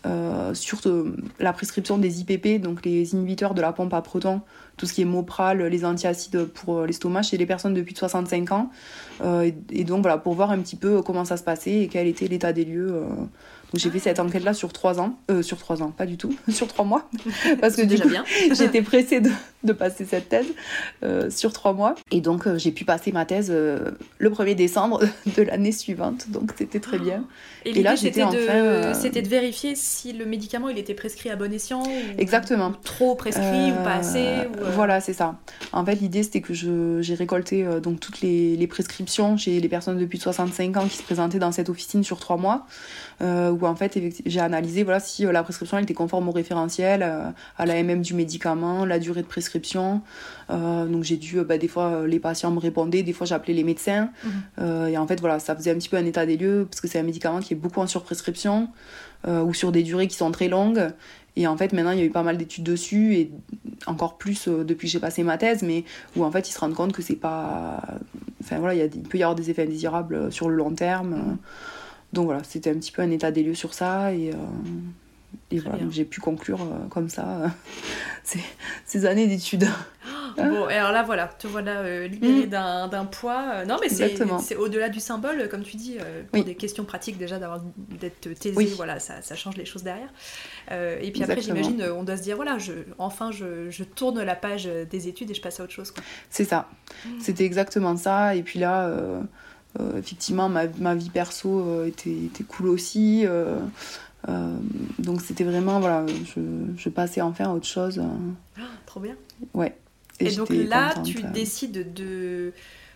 euh, sur euh, la prescription des I P P, donc les inhibiteurs de la pompe à protons, tout ce qui est Mopral, les antiacides pour euh, l'estomac chez les personnes depuis soixante-cinq ans. Euh, et, et donc voilà, pour voir un petit peu comment ça se passait et quel était l'état des lieux. Euh. Donc j'ai fait cette enquête-là sur trois ans. Euh, sur trois ans, pas du tout, sur trois mois. Parce que du déjà coup, bien. j'étais pressée de, de passer cette thèse euh, sur trois mois. Et donc euh, j'ai pu passer ma thèse euh, le premier décembre de l'année suivante. Donc c'était très bien. Et, et là, c'était, j'étais de, enfin, euh... c'était de vérifier si le médicament il était prescrit à bon escient ou Exactement. trop prescrit euh... ou pas assez ou euh... Voilà, c'est ça. En fait, l'idée, c'était que je, j'ai récolté euh, donc, toutes les, les prescriptions chez les personnes depuis soixante-cinq ans qui se présentaient dans cette officine sur trois mois, euh, où en fait, j'ai analysé voilà, si euh, la prescription elle était conforme au référentiel, euh, à la M M du médicament, la durée de prescription. Euh, donc j'ai dû, euh, bah, des fois, les patients me répondaient, des fois, j'appelais les médecins. Mmh. Euh, et en fait, voilà, ça faisait un petit peu un état des lieux, parce que c'est un médicament qui est beaucoup en surprescription, euh, ou sur des durées qui sont très longues. Et en fait, maintenant, il y a eu pas mal d'études dessus, et encore plus euh, depuis que j'ai passé ma thèse, mais où en fait, ils se rendent compte que c'est pas... Enfin voilà, il, y a, il peut y avoir des effets indésirables sur le long terme. Mmh. Donc voilà, c'était un petit peu un état des lieux sur ça, et, euh, et voilà, donc j'ai pu conclure euh, comme ça euh, ces, ces années d'études. Bon, et alors là, voilà, te voilà euh, libérée mmh. d'un, d'un poids. Non, mais c'est, c'est au-delà du symbole, comme tu dis, euh, pour oui. des questions pratiques déjà, d'avoir, d'être taisée, oui. voilà, ça, ça change les choses derrière. Euh, et puis après, Exactement. J'imagine, on doit se dire, voilà, je, enfin, je, je tourne la page des études et je passe à autre chose, quoi. C'est ça, mmh. c'était exactement ça. Et puis là, euh, euh, effectivement, ma, ma vie perso euh, était, était cool aussi. Euh, euh, donc c'était vraiment, voilà, je, je passais enfin à autre chose. Ah, trop bien. Ouais. Et, et donc là, contente. tu décides de,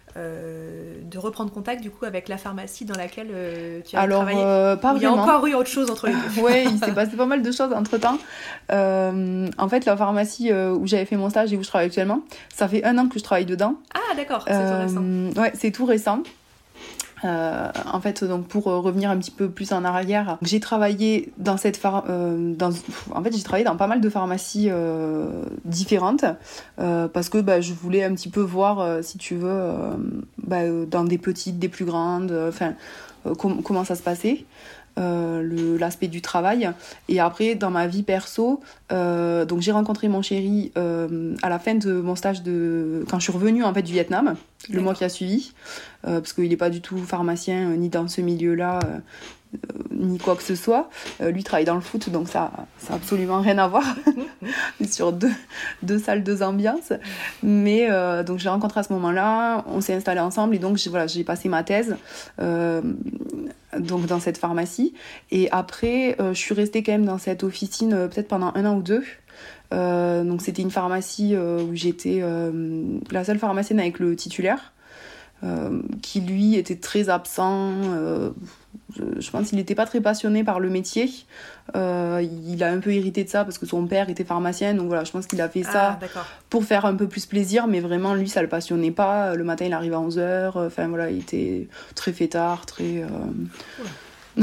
euh, de reprendre contact du coup avec la pharmacie dans laquelle euh, tu as Alors, travaillé. Euh, pas il y a vraiment. encore eu autre chose entre les deux. Oui, il s'est passé pas mal de choses entre-temps. Euh, en fait, la pharmacie euh, où j'avais fait mon stage et où je travaille actuellement, ça fait un an que je travaille dedans. Ah d'accord, c'est euh, tout récent. Ouais, c'est tout récent. Euh, en fait, donc pour revenir un petit peu plus en arrière, j'ai travaillé dans cette phar- euh, dans, en fait, j'ai travaillé dans pas mal de pharmacies euh, différentes euh, parce que bah, je voulais un petit peu voir, euh, si tu veux, euh, bah, dans des petites, des plus grandes, enfin, euh, com- comment ça se passait. Euh, le, l'aspect du travail. Et après, dans ma vie perso, euh, donc j'ai rencontré mon chéri euh, à la fin de mon stage de... quand je suis revenue en fait, du Vietnam, D'accord. le mois qui a suivi, euh, parce qu'il n'est pas du tout pharmacien, euh, ni dans ce milieu-là, euh, euh, ni quoi que ce soit. Euh, lui travaille dans le foot, donc ça n'a absolument rien à voir. Sur deux, deux salles, deux ambiances. Mais euh, donc j'ai rencontré à ce moment-là, on s'est installés ensemble, et donc j'ai, voilà, j'ai passé ma thèse euh, donc dans cette pharmacie. Et après, euh, je suis restée quand même dans cette officine euh, peut-être pendant un an ou deux. Euh, donc c'était une pharmacie euh, où j'étais euh, la seule pharmacienne avec le titulaire. Euh, qui lui était très absent, euh, je, je pense qu'il n'était pas très passionné par le métier, euh, il a un peu hérité de ça parce que son père était pharmacien, donc voilà, je pense qu'il a fait ça ah, pour faire un peu plus plaisir, mais vraiment lui ça le passionnait pas. Le matin il arrive à onze heures, enfin voilà, il était très fêtard, très euh...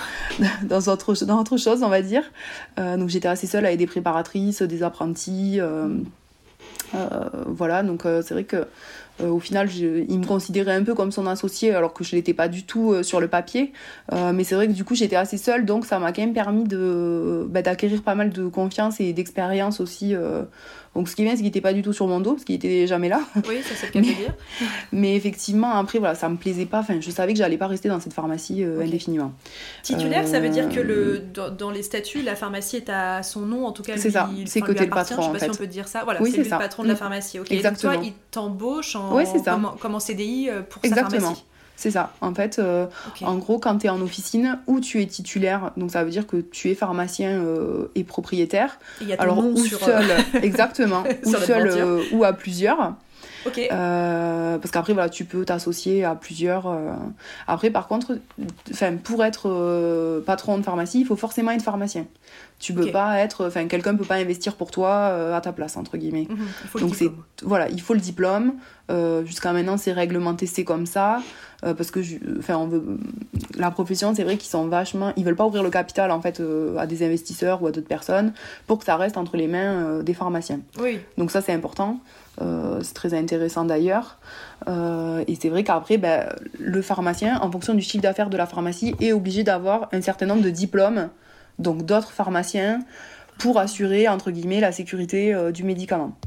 dans, autre, dans autre chose on va dire, euh, donc j'étais assez seule avec des préparatrices, des apprentis, euh, euh, voilà, donc euh, c'est vrai que Euh, au final, je, il me considérait un peu comme son associé, alors que je ne l'étais pas du tout euh, sur le papier. Euh, mais c'est vrai que du coup, j'étais assez seule, donc ça m'a quand même permis de, bah, d'acquérir pas mal de confiance et d'expérience aussi. Euh, donc ce qui est bien, c'est qu'il n'était pas du tout sur mon dos, parce qu'il n'était jamais là. Oui, ça c'est le cas de dire. Mais effectivement, après, voilà, ça ne me plaisait pas. Enfin, je savais que je n'allais pas rester dans cette pharmacie euh, okay. indéfiniment. Titulaire, euh... ça veut dire que le, dans, dans les statuts, la pharmacie est à son nom, en tout cas. C'est lui, ça, il, c'est enfin, côté lui le patron, je sais pas en fait. si on peut dire ça. Voilà, oui, c'est, c'est lui ça. le patron de la pharmacie. Okay. Exactement. Donc toi, il t'embauche en, ouais, c'est ça. Comme, comme en C D I pour Exactement. sa pharmacie. C'est ça. En fait, euh, okay. en gros, quand tu es en officine ou tu es titulaire, donc ça veut dire que tu es pharmacien euh, et propriétaire. Il y a ton alors, nom ou sur... seul, exactement, ou seul euh, ou à plusieurs. Okay. Euh, parce qu'après, voilà, tu peux t'associer à plusieurs. Euh... Après, par contre, pour être euh, patron de pharmacie, il faut forcément être pharmacien. Tu peux okay. pas être, enfin, quelqu'un ne peut pas investir pour toi euh, à ta place, entre guillemets. Mmh, il faut donc le diplôme. C'est, voilà, il faut le diplôme. Euh, jusqu'à maintenant, c'est réglementé, c'est comme ça. Euh, parce que, enfin, on veut, la profession, c'est vrai qu'ils sont vachement, ils veulent pas ouvrir le capital en fait euh, à des investisseurs ou à d'autres personnes pour que ça reste entre les mains euh, des pharmaciens. Oui. Donc ça, c'est important. Euh, c'est très intéressant d'ailleurs. Euh, et c'est vrai qu'après, ben, le pharmacien, en fonction du chiffre d'affaires de la pharmacie, est obligé d'avoir un certain nombre de diplômes donc d'autres pharmaciens, pour assurer, entre guillemets, la sécurité euh, du médicament.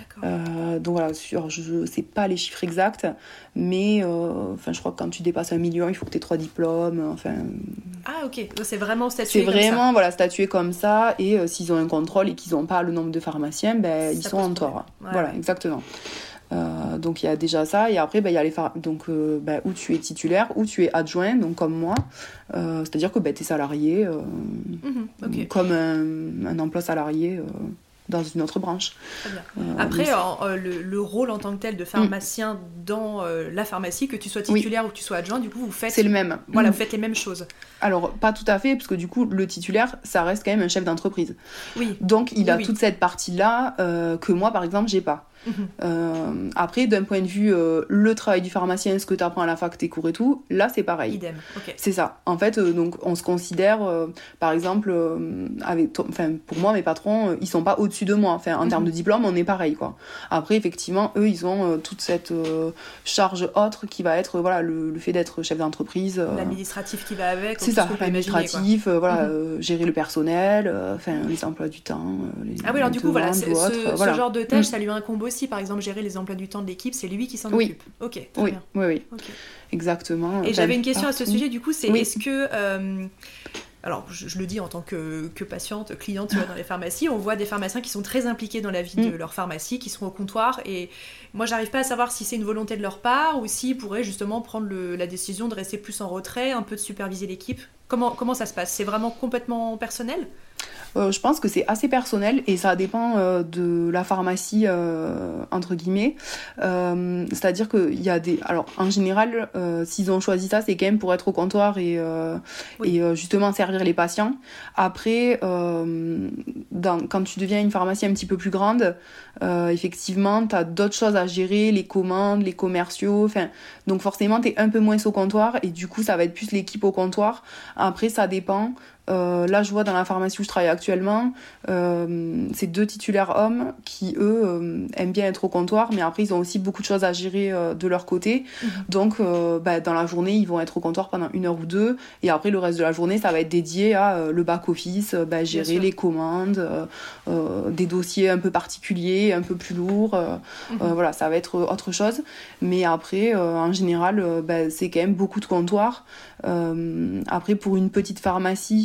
Euh, donc voilà, sur, je ne sais pas les chiffres exacts, mais euh, je crois que quand tu dépasses un million, il faut que tu aies trois diplômes. Enfin, ah ok, donc c'est vraiment statué c'est comme vraiment, ça. Voilà, statué comme ça, et euh, s'ils ont un contrôle et qu'ils n'ont pas le nombre de pharmaciens, ben, ils sont en tort. Ouais, voilà, ouais. exactement. Euh, donc il y a déjà ça, et après ben, il y a les phar- donc euh, ben, où tu es titulaire, où tu es adjoint, donc comme moi, euh, c'est-à-dire que ben, tu es salarié, euh, mm-hmm, okay. comme un, un emploi salarié euh, dans une autre branche. Très bien. Euh, après, en, euh, le, le rôle en tant que tel de pharmacien mm. dans euh, la pharmacie, que tu sois titulaire oui. ou que tu sois adjoint, du coup, vous faites... C'est le même. Voilà, mm. vous faites les mêmes choses. Alors, pas tout à fait, parce que du coup, le titulaire, ça reste quand même un chef d'entreprise. Oui. Donc, il oui, a oui. toute cette partie-là euh, que moi, par exemple, j'ai pas. Mmh. Euh, après, d'un point de vue euh, le travail du pharmacien, ce que tu apprends à la fac, tes cours et tout, là c'est pareil. Idem. Okay. C'est ça. En fait, euh, donc on se considère, euh, par exemple, euh, avec, enfin pour moi mes patrons, euh, ils sont pas au-dessus de moi. Enfin en mmh. termes de diplôme, on est pareil quoi. Après effectivement, eux ils ont euh, toute cette euh, charge autre qui va être voilà le, le fait d'être chef d'entreprise. Euh, L'administratif qui va avec. C'est ça. L'administratif, euh, voilà, mmh. euh, gérer le personnel, enfin euh, les emplois du temps. Euh, les ah oui alors du coup voilà, ce, autres, ce, voilà. ce genre de tâches, mmh. ça lui incombe aussi. Par exemple, gérer les emplois du temps de l'équipe, c'est lui qui s'en oui. occupe. Ok, très oui. bien. Oui, oui, okay. Exactement. Et enfin, j'avais une question partout. à ce sujet, du coup, c'est oui. est-ce que... Euh, alors, je, je le dis en tant que, que patiente, cliente, tu vois, dans les pharmacies, on voit des pharmaciens qui sont très impliqués dans la vie mm. de leur pharmacie, qui sont au comptoir, et moi, j'arrive pas à savoir si c'est une volonté de leur part, ou s'ils pourraient justement prendre le, la décision de rester plus en retrait, un peu de superviser l'équipe. Comment, comment ça se passe ? C'est vraiment complètement personnel ? Euh, je pense que c'est assez personnel et ça dépend euh, de la pharmacie euh, entre guillemets. Euh, c'est-à-dire qu'il y a des, alors en général, euh, s'ils ont choisi ça, c'est quand même pour être au comptoir et, euh, oui. et euh, justement servir les patients. Après, euh, dans, quand tu deviens une pharmacie un petit peu plus grande, euh, effectivement, t'as d'autres choses à gérer, les commandes, les commerciaux. Enfin, donc forcément, t'es un peu moins au comptoir et du coup, ça va être plus l'équipe au comptoir. Après, ça dépend. Euh, là, je vois dans la pharmacie où je travaille actuellement, euh, c'est deux titulaires hommes qui, eux, euh, aiment bien être au comptoir, mais après, ils ont aussi beaucoup de choses à gérer euh, de leur côté. Mmh. Donc, euh, bah, dans la journée, ils vont être au comptoir pendant une heure ou deux, et après, le reste de la journée, ça va être dédié à euh, le back-office, euh, bah, gérer les commandes, euh, euh, des dossiers un peu particuliers, un peu plus lourds. Euh, mmh. euh, voilà, ça va être autre chose. Mais après, euh, en général, euh, bah, c'est quand même beaucoup de comptoirs. Euh, après, pour une petite pharmacie,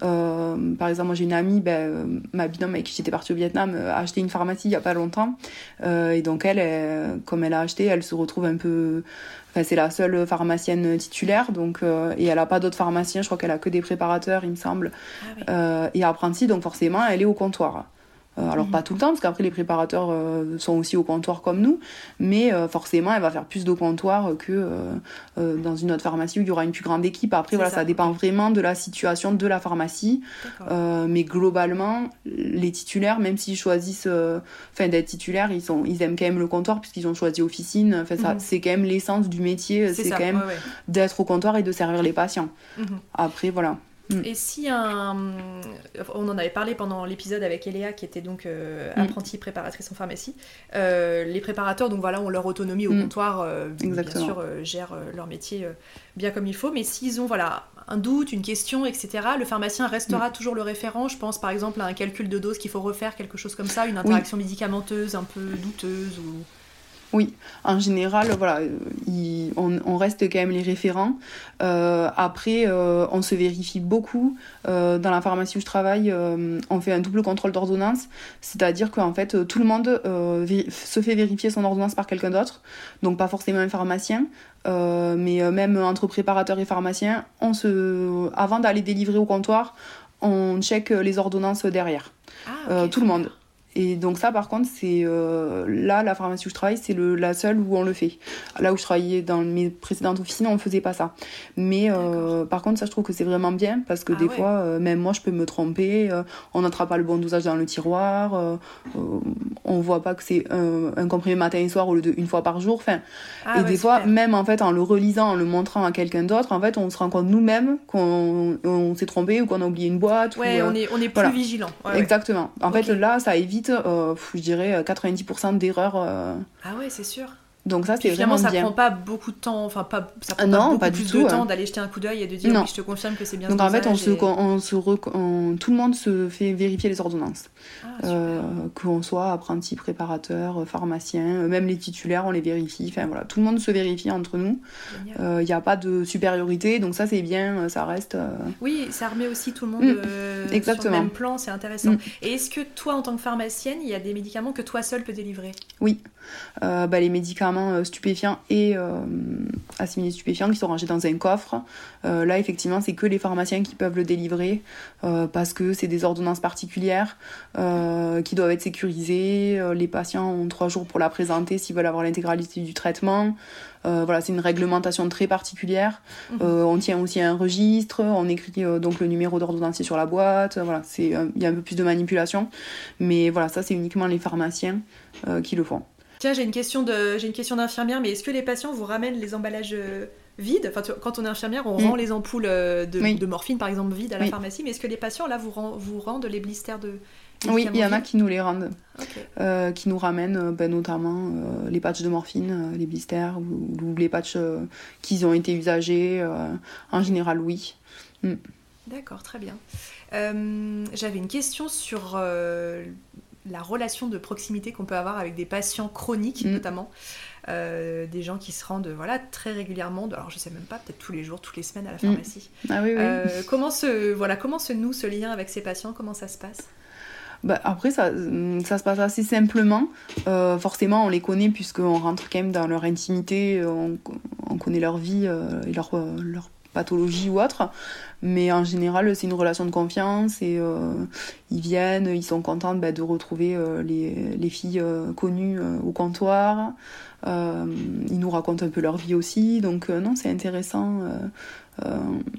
Euh, par exemple, moi j'ai une amie, ben, euh, ma binôme avec qui j'étais partie au Vietnam, euh, a acheté une pharmacie il y a pas longtemps. Euh, et donc elle, elle, comme elle a acheté, elle se retrouve un peu... Enfin, c'est la seule pharmacienne titulaire, donc, euh, et elle a pas d'autres pharmaciens, je crois qu'elle a que des préparateurs, il me semble, ah oui. euh, et apprentis, donc forcément, elle est au comptoir. Euh, alors mmh. pas tout le temps, parce qu'après les préparateurs euh, sont aussi au comptoir comme nous, mais euh, forcément elle va faire plus de comptoir que euh, euh, dans une autre pharmacie où il y aura une plus grande équipe. Après c'est voilà, ça, ça dépend okay. vraiment de la situation de la pharmacie, euh, mais globalement les titulaires, même s'ils choisissent euh, d'être titulaires, ils, sont, ils aiment quand même le comptoir puisqu'ils ont choisi officine. Enfin, ça, mmh. c'est quand même l'essence du métier, c'est, c'est quand même ouais, ouais. d'être au comptoir et de servir les patients. Mmh. Après voilà. Et si un... On en avait parlé pendant l'épisode avec Eléa, qui était donc euh, mm. apprentie préparatrice en pharmacie. Euh, les préparateurs, donc voilà, ont leur autonomie au mm. comptoir, euh, bien sûr, euh, gèrent euh, leur métier euh, bien comme il faut. Mais s'ils ont voilà, un doute, une question, et cetera, le pharmacien restera mm. toujours le référent. Je pense par exemple à un calcul de dose qu'il faut refaire, quelque chose comme ça, une interaction oui. médicamenteuse un peu douteuse ou... Oui, en général, voilà, il, on, on reste quand même les référents. Euh, après, euh, on se vérifie beaucoup. Euh, dans la pharmacie où je travaille, euh, on fait un double contrôle d'ordonnance. C'est-à-dire qu'en fait, tout le monde euh, vé- se fait vérifier son ordonnance par quelqu'un d'autre. Donc pas forcément un pharmacien. Euh, mais même entre préparateurs et pharmaciens, on se, avant d'aller délivrer au comptoir, on check les ordonnances derrière. Ah, okay. euh, tout le monde. Et donc ça, par contre, c'est euh, là, la pharmacie où je travaille, c'est le, la seule où on le fait. Là où je travaillais dans mes précédentes officines, on faisait pas ça. Mais euh, par contre, ça, je trouve que c'est vraiment bien parce que ah, des ouais. fois, euh, même moi, je peux me tromper. Euh, on n'attrape pas le bon dosage dans le tiroir. Euh, euh, on voit pas que c'est un, un comprimé matin et soir au lieu d'une fois par jour. Enfin, ah, et ouais, des fois, super. Même en fait, en le relisant, en le montrant à quelqu'un d'autre, en fait, on se rend compte nous-mêmes qu'on on s'est trompé ou qu'on a oublié une boîte. Ouais, ou, on est on est plus voilà. vigilant. Ouais, Exactement. En okay. fait, là, ça évite, euh, je dirais, quatre-vingt-dix pour cent d'erreurs. Euh... Ah ouais, c'est sûr. Donc ça, Puis c'est finalement, vraiment ça bien. prend pas beaucoup de temps, enfin pas, ça prend Ah pas non, beaucoup pas du plus tout, de temps hein. d'aller jeter un coup d'œil et de dire Non. oui, je te confirme que c'est bien Donc ce en fait, on dosage se, et- on se rec- on- tout le monde se fait vérifier les ordonnances. Ah, super. Euh, qu'on soit apprenti, préparateur, euh, pharmacien, euh, même les titulaires, on les vérifie. Enfin voilà, tout le monde se vérifie entre nous. Génial. Il n'y a pas de supériorité, donc ça c'est bien, euh, ça reste. euh, Oui, ça remet aussi tout le monde Mm, euh, sur le exactement. même plan, c'est intéressant. Mm. Et est-ce que toi, en tant que pharmacienne, il y a des médicaments que toi seule peux délivrer? Oui, euh, bah, les médicaments euh, stupéfiants et euh, assimilés stupéfiants qui sont rangés dans un coffre. Euh, là, effectivement, c'est que les pharmaciens qui peuvent le délivrer euh, parce que c'est des ordonnances particulières euh, qui doivent être sécurisées. Euh, les patients ont trois jours pour la présenter s'ils veulent avoir l'intégralité du traitement. Euh, voilà, c'est une réglementation très particulière. Mhm. Euh, on tient aussi un registre, on écrit euh, donc le numéro d'ordonnancier sur la boîte. Voilà, c'est euh, il y a un peu plus de manipulation, mais voilà, ça c'est uniquement les pharmaciens euh, qui le font. Tiens, j'ai une question de, j'ai une question d'infirmière, mais est-ce que les patients vous ramènent les emballages euh, vides? Enfin, tu vois, quand on est infirmière, on Mm. rend les ampoules euh, de, Oui. de morphine, par exemple, vides à la Oui. pharmacie, mais est-ce que les patients, là, vous, rend- vous rendent les blisters de Oui, il y en a vides qui nous les rendent, Ok. euh, qui nous ramènent euh, ben, notamment euh, les patchs de morphine, euh, les blisters ou, ou les patchs euh, qui ont été usagés. euh, en général, oui. Mm. D'accord, très bien. Euh, j'avais une question sur euh, la relation de proximité qu'on peut avoir avec des patients chroniques, Mm. notamment. Euh, des gens qui se rendent voilà, très régulièrement, alors je sais même pas, peut-être tous les jours, toutes les semaines à la pharmacie. Ah oui, oui. Euh, comment se, voilà, comment se noue ce lien avec ces patients? Comment ça se passe? Bah, après, ça, ça se passe assez simplement. Euh, forcément, on les connaît puisqu'on rentre quand même dans leur intimité, on, on connaît leur vie euh, et leur, euh, leur pathologie ou autre. Mais en général, c'est une relation de confiance et euh, ils viennent, ils sont contents bah, de retrouver euh, les, les filles euh, connues euh, au comptoir. Euh, ils nous racontent un peu leur vie aussi. Donc euh, non, c'est intéressant. Euh, euh,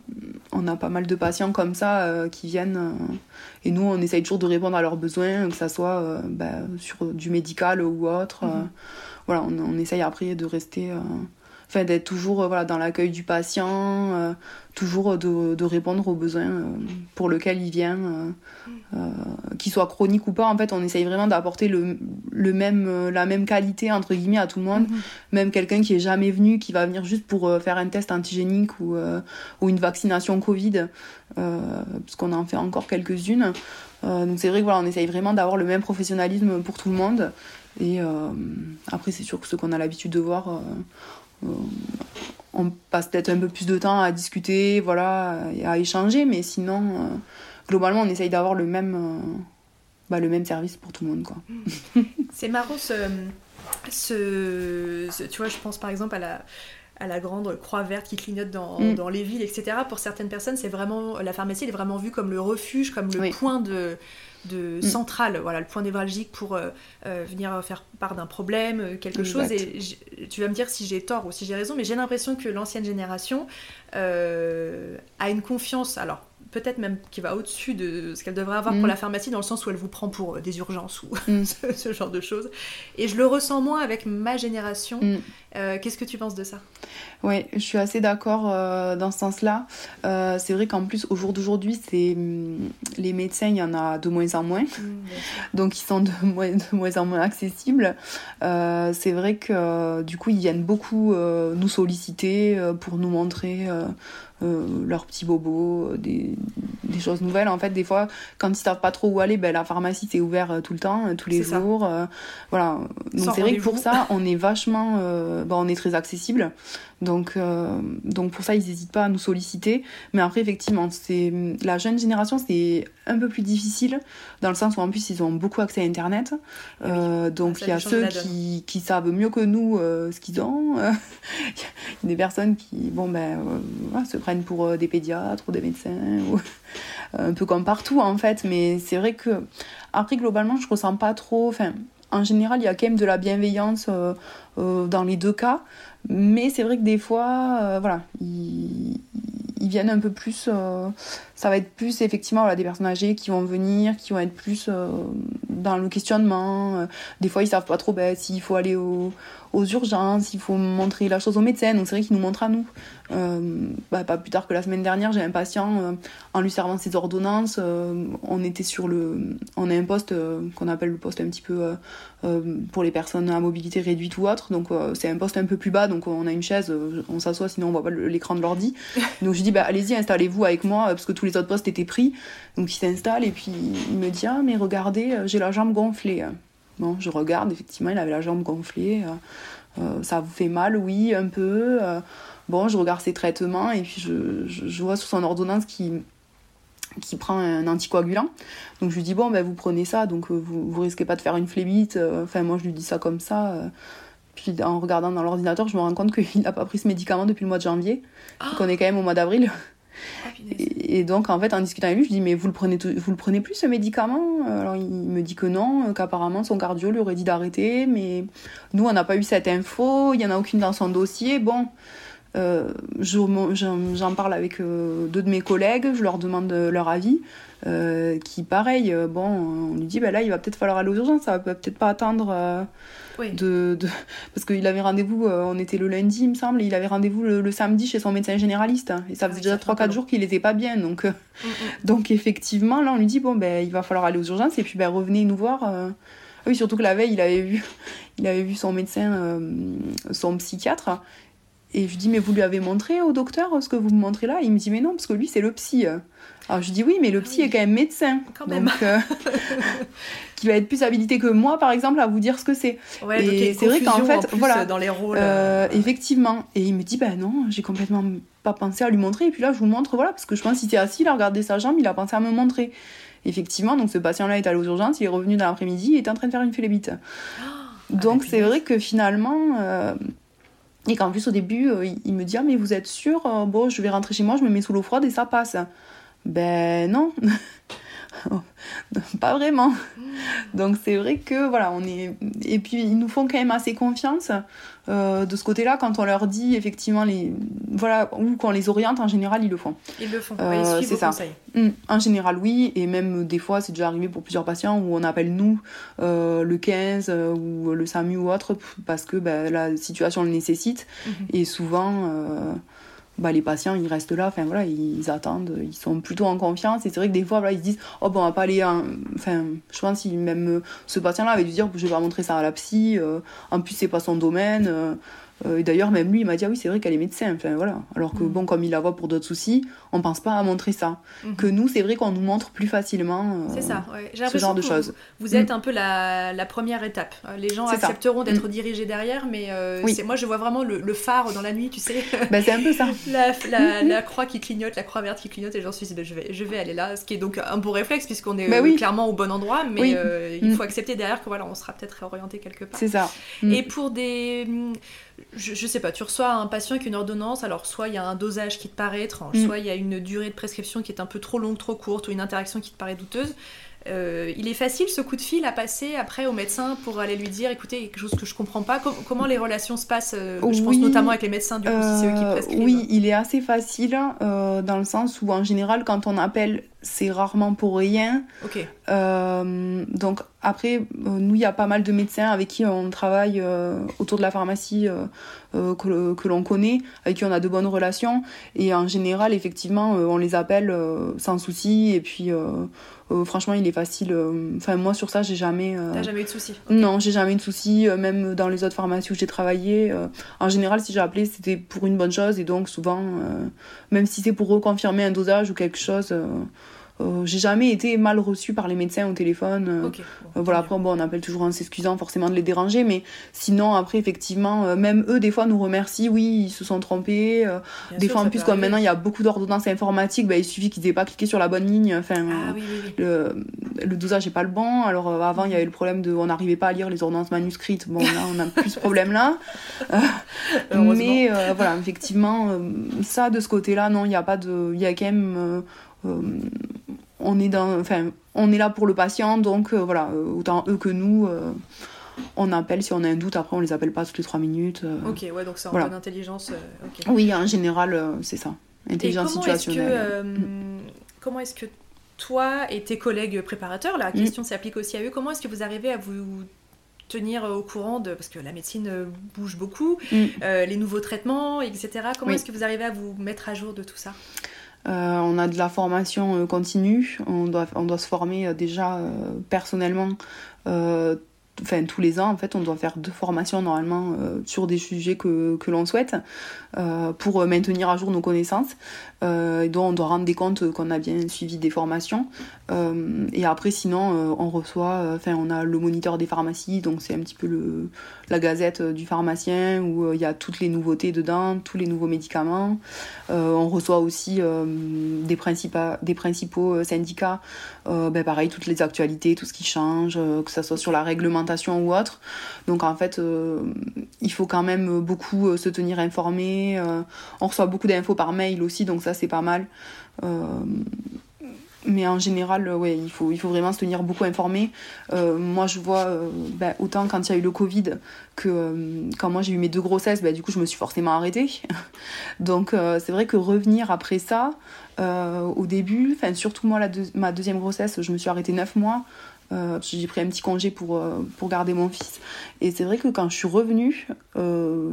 on a pas mal de patients comme ça euh, qui viennent euh, et nous on essaye toujours de répondre à leurs besoins, que ça soit euh, bah, sur du médical ou autre. Mhm. Euh, voilà, on, on essaye après de rester, euh, enfin d'être toujours euh, voilà, dans l'accueil du patient, euh, toujours de, de répondre aux besoins euh, pour lesquels il vient, euh, euh, qu'il soit chronique ou pas. En fait, on essaye vraiment d'apporter le, le même, euh, la même qualité entre guillemets à tout le monde. Mhm. Même quelqu'un qui est jamais venu, qui va venir juste pour euh, faire un test antigénique ou, euh, ou une vaccination Covid, euh, parce qu'on en fait encore quelques-unes. Euh, donc c'est vrai que voilà, on essaye vraiment d'avoir le même professionnalisme pour tout le monde. Et euh, après, c'est sûr que ce qu'on a l'habitude de voir, euh, euh, on passe peut-être un peu plus de temps à discuter, voilà, et à échanger, mais sinon, euh, globalement, on essaye d'avoir le même, euh, bah, le même service pour tout le monde, quoi. C'est marrant ce, ce, ce- tu vois, je pense par exemple à la, à la grande croix verte qui clignote dans, Mm. dans les villes, et cetera. Pour certaines personnes, c'est vraiment, la pharmacie elle est vraiment vue comme le refuge, comme le Oui. point de, de Mm. central, voilà, le point névralgique pour euh, euh, venir faire part d'un problème, euh, quelque chose. Exact. Et j- tu vas me dire si j'ai tort ou si j'ai raison, mais j'ai l'impression que l'ancienne génération euh, a une confiance, alors peut-être même qui va au-dessus de ce qu'elle devrait avoir Mm. pour la pharmacie, dans le sens où elle vous prend pour euh, des urgences ou Mm. ce, ce genre de choses. Et je le ressens moins avec ma génération. Mm. Euh, Qu'est-ce que tu penses de ça? Oui, je suis assez d'accord euh, dans ce sens-là. Euh, c'est vrai qu'en plus, au jour d'aujourd'hui, c'est, hum, les médecins, il y en a de moins en moins. Donc ils sont de moins, de moins en moins accessibles. Euh, c'est vrai que euh, du coup ils viennent beaucoup euh, nous solliciter euh, pour nous montrer euh, euh, leurs petits bobos, euh, des, des choses nouvelles. En fait, des fois, quand ils savent pas trop où aller, ben, la pharmacie c'est ouvert euh, tout le temps, euh, tous les C'est ça. jours. euh, voilà. Donc Sans c'est vrai que pour rendez-vous. ça, on est vachement, euh, ben, on est très accessible. Donc, euh, donc pour ça, ils n'hésitent pas à nous solliciter. Mais après, effectivement, c'est, la jeune génération, c'est un peu plus difficile, dans le sens où en plus, ils ont beaucoup accès à Internet. Euh, donc, Ah, ça il y a lui change ceux la donne. qui, qui savent mieux que nous euh, ce qu'ils ont. Il y a des personnes qui bon, ben, euh, voilà, se prennent pour euh, des pédiatres ou des médecins, ou un peu comme partout, en fait. Mais c'est vrai que, après, globalement, je ressens pas trop... Enfin, en général, il y a quand même de la bienveillance euh, euh, dans les deux cas. Mais c'est vrai que des fois, euh, voilà, ils, ils viennent un peu plus... Euh, ça va être plus effectivement voilà, des personnes âgées qui vont venir, qui vont être plus euh, dans le questionnement. Euh, des fois, ils savent pas trop ben, s'il faut aller au, aux urgences, il faut montrer la chose au médecin. Donc, c'est vrai qu'ils nous montrent à nous. Euh, bah, pas plus tard que la semaine dernière, j'ai un patient, euh, en lui servant ses ordonnances, euh, on était sur le... On a un poste euh, qu'on appelle le poste un petit peu... Euh, euh, pour les personnes à mobilité réduite ou autre. Donc, euh, c'est un poste un peu plus bas. Donc, on a une chaise, euh, on s'assoit, sinon on voit pas l'écran de l'ordi. Donc, je dis, bah, allez-y, installez-vous avec moi, parce que tous les autres postes étaient pris. Donc, il s'installe et puis il me dit, ah, mais regardez, j'ai la jambe gonflée. Bon, je regarde, effectivement, il avait la jambe gonflée. Euh, euh, ça vous fait mal, oui, un peu. Euh, bon, je regarde ses traitements et puis je, je, je vois sur son ordonnance qu'il qui prend un anticoagulant. Donc je lui dis, bon, ben, vous prenez ça, donc euh, vous, vous risquez pas de faire une phlébite. Enfin, euh, moi, je lui dis ça comme ça. Euh, puis en regardant dans l'ordinateur, je me rends compte qu'il n'a pas pris ce médicament depuis le mois de janvier. Oh. Donc on est quand même au mois d'avril. Oh, et, et donc, en fait, en discutant avec lui, je dis, mais vous le prenez, tout, vous le prenez plus, ce médicament? Alors, il me dit que non, qu'apparemment, son cardio lui aurait dit d'arrêter, mais nous, on n'a pas eu cette info, il n'y en a aucune dans son dossier. Bon... Euh, je, j'en, j'en parle avec euh, deux de mes collègues, je leur demande leur avis, euh, qui pareil, euh, bon, on lui dit, bah là il va peut-être falloir aller aux urgences, ça va peut-être pas attendre euh, oui. de, de... Parce qu'il avait rendez-vous, euh, on était le lundi il me semble, et il avait rendez-vous le, le samedi chez son médecin généraliste, hein, et ça faisait oui, déjà trois quatre jours qu'il était pas bien, donc, euh, mm-hmm. donc effectivement, là on lui dit, bon, ben, il va falloir aller aux urgences, et puis ben, revenez nous voir. Euh... Oui, surtout que la veille, il avait vu, il avait vu son médecin, euh, son psychiatre. Et je lui dis, mais vous lui avez montré au docteur ce que vous me montrez là? Il me dit, mais non, parce que lui, c'est le psy. Alors je lui dis, oui, mais le psy ah oui. est quand même médecin. Quand même. Donc, euh, qui va être plus habilité que moi, par exemple, à vous dire ce que c'est. Ouais, et donc et c'est vrai qu'en fait, en voilà. Dans les rôles. Euh, effectivement. Et il me dit, ben non, j'ai complètement pas pensé à lui montrer. Et puis là, je vous montre, voilà, parce que je pense qu'il était assis, il a regardé sa jambe, il a pensé à me montrer. Effectivement, donc ce patient-là est allé aux urgences, il est revenu dans l'après-midi, il était en train de faire une phlébite. Oh, donc c'est vrai que finalement. Euh, Et qu'en plus, au début, euh, il me dit « Ah, mais vous êtes sûr euh, Bon, je vais rentrer chez moi, je me mets sous l'eau froide et ça passe. » Ben non, pas vraiment. Donc c'est vrai que, voilà, on est... Et puis, ils nous font quand même assez confiance euh, de ce côté-là, quand on leur dit, effectivement, les... voilà, ou qu'on les oriente, en général, ils le font. Ils le font, euh, ouais, ils suivent c'est vos ça. conseils. Mmh. En général, oui, et même des fois, c'est déjà arrivé pour plusieurs patients où on appelle nous euh, le quinze euh, ou le SAMU ou autre, parce que ben, la situation le nécessite, mmh. et souvent... Euh, bah, les patients ils restent là, enfin voilà, ils attendent, ils sont plutôt en confiance, et c'est vrai que des fois voilà, ils se disent oh bon on va pas aller en... enfin je pense que même euh, ce patient là avait dû dire je vais pas montrer ça à la psy, euh, en plus c'est pas son domaine, euh, euh, et d'ailleurs même lui il m'a dit ah oui c'est vrai qu'elle est médecin, enfin voilà, alors que mmh. bon comme il la voit pour d'autres soucis on pense pas à montrer ça, mmh. que nous c'est vrai qu'on nous montre plus facilement euh, c'est ça, ouais. J'ai ce genre de que choses vous, vous êtes mmh. un peu la, la première étape, les gens c'est accepteront ça. d'être mmh. dirigés derrière, mais euh, oui. c'est, moi je vois vraiment le, le phare dans la nuit, tu sais. Ben, c'est un peu ça. La, la, la croix qui clignote, la croix verte qui clignote, et j'en suis dit, ben, je, vais, je vais aller là, ce qui est donc un beau réflexe, puisqu'on est ben, oui. clairement au bon endroit, mais oui. euh, il faut accepter derrière que voilà, on sera peut-être réorienté quelque part. C'est ça. Et pour des... Je, je sais pas, tu reçois un patient avec une ordonnance, alors soit il y a un dosage qui te paraît étrange, mm. soit il y a une durée de prescription qui est un peu trop longue, trop courte, ou une interaction qui te paraît douteuse. Euh, il est facile ce coup de fil à passer après au médecin pour aller lui dire écoutez, quelque chose que je comprends pas, Com- comment les relations se passent, euh, oui, je pense notamment avec les médecins du coup, euh, si c'est eux qui prescrivent. Oui, il est assez facile euh, dans le sens où en général quand on appelle c'est rarement pour rien. Ok. Euh, donc après, euh, nous, il y a pas mal de médecins avec qui on travaille euh, autour de la pharmacie euh, euh, que, que l'on connaît, avec qui on a de bonnes relations. Et en général, effectivement, euh, on les appelle euh, sans souci. Et puis, euh, euh, franchement, il est facile. Enfin, euh, moi, sur ça, j'ai jamais... Euh... T'as jamais eu de soucis? Okay. Non, j'ai jamais eu de soucis. Euh, même dans les autres pharmacies où j'ai travaillé, euh, en général, si j'ai appelé, c'était pour une bonne chose. Et donc, souvent, euh, même si c'est pour reconfirmer un dosage ou quelque chose... Euh, Euh, j'ai jamais été mal reçue par les médecins au téléphone. Euh, okay, bon, euh, voilà, après, bon, on appelle toujours en s'excusant forcément de les déranger, mais sinon, après, effectivement, euh, même eux, des fois, nous remercient. Oui, ils se sont trompés. Euh, des sûr, fois, en plus, comme maintenant, il y a beaucoup d'ordonnances informatiques, bah, il suffit qu'ils aient pas cliqué sur la bonne ligne. Enfin, ah, oui, oui, oui. Le, le dosage est pas le bon. Alors, euh, avant, il y avait le problème de. On n'arrivait pas à lire les ordonnances manuscrites. Bon, là, on a plus ce problème-là. Euh, mais, euh, voilà, effectivement, euh, ça, de ce côté-là, non, il y a pas de. Il y a quand même. Euh, Euh, on est dans, enfin, on est là pour le patient, donc euh, voilà, autant eux que nous, euh, on appelle si on a un doute. Après, on les appelle pas toutes les trois minutes. Euh, ok, ouais, donc c'est en voilà. bonne intelligence. Euh, okay. Oui, en général, euh, c'est ça, intelligence Et comment situationnelle. Est-ce que, euh, comment est-ce que toi et tes collègues préparateurs, la question mmh. s'applique aussi à eux, comment est-ce que vous arrivez à vous tenir au courant de... Parce que la médecine bouge beaucoup, mmh. euh, les nouveaux traitements, et cetera. Comment oui. est-ce que vous arrivez à vous mettre à jour de tout ça ? Euh, on a de la formation euh, continue, on doit, on doit se former euh, déjà euh, personnellement, euh, enfin tous les ans en fait, on doit faire deux formations normalement euh, sur des sujets que, que l'on souhaite euh, pour maintenir à jour nos connaissances, euh, et donc on doit rendre des comptes qu'on a bien suivi des formations. Euh, et après sinon euh, on reçoit, enfin euh, on a le moniteur des pharmacies, donc c'est un petit peu le, la gazette du pharmacien où il euh, y a toutes les nouveautés dedans, tous les nouveaux médicaments. Euh, on reçoit aussi euh, des, principaux, des principaux syndicats, euh, ben pareil, toutes les actualités, tout ce qui change, euh, que ce soit sur la réglementation ou autre. Donc en fait, euh, il faut quand même beaucoup euh, se tenir informé. Euh, on reçoit beaucoup d'infos par mail aussi, donc ça c'est pas mal. Euh, mais en général, ouais, il faut, il faut vraiment se tenir beaucoup informé. Euh, moi, je vois, euh, ben, autant quand il y a eu le Covid que euh, quand moi j'ai eu mes deux grossesses, ben, du coup, je me suis forcément arrêtée. Donc, euh, c'est vrai que revenir après ça, euh, au début, surtout moi, la deux, ma deuxième grossesse, je me suis arrêtée neuf mois. Euh, j'ai pris un petit congé pour, euh, pour garder mon fils. Et c'est vrai que quand je suis revenue, euh,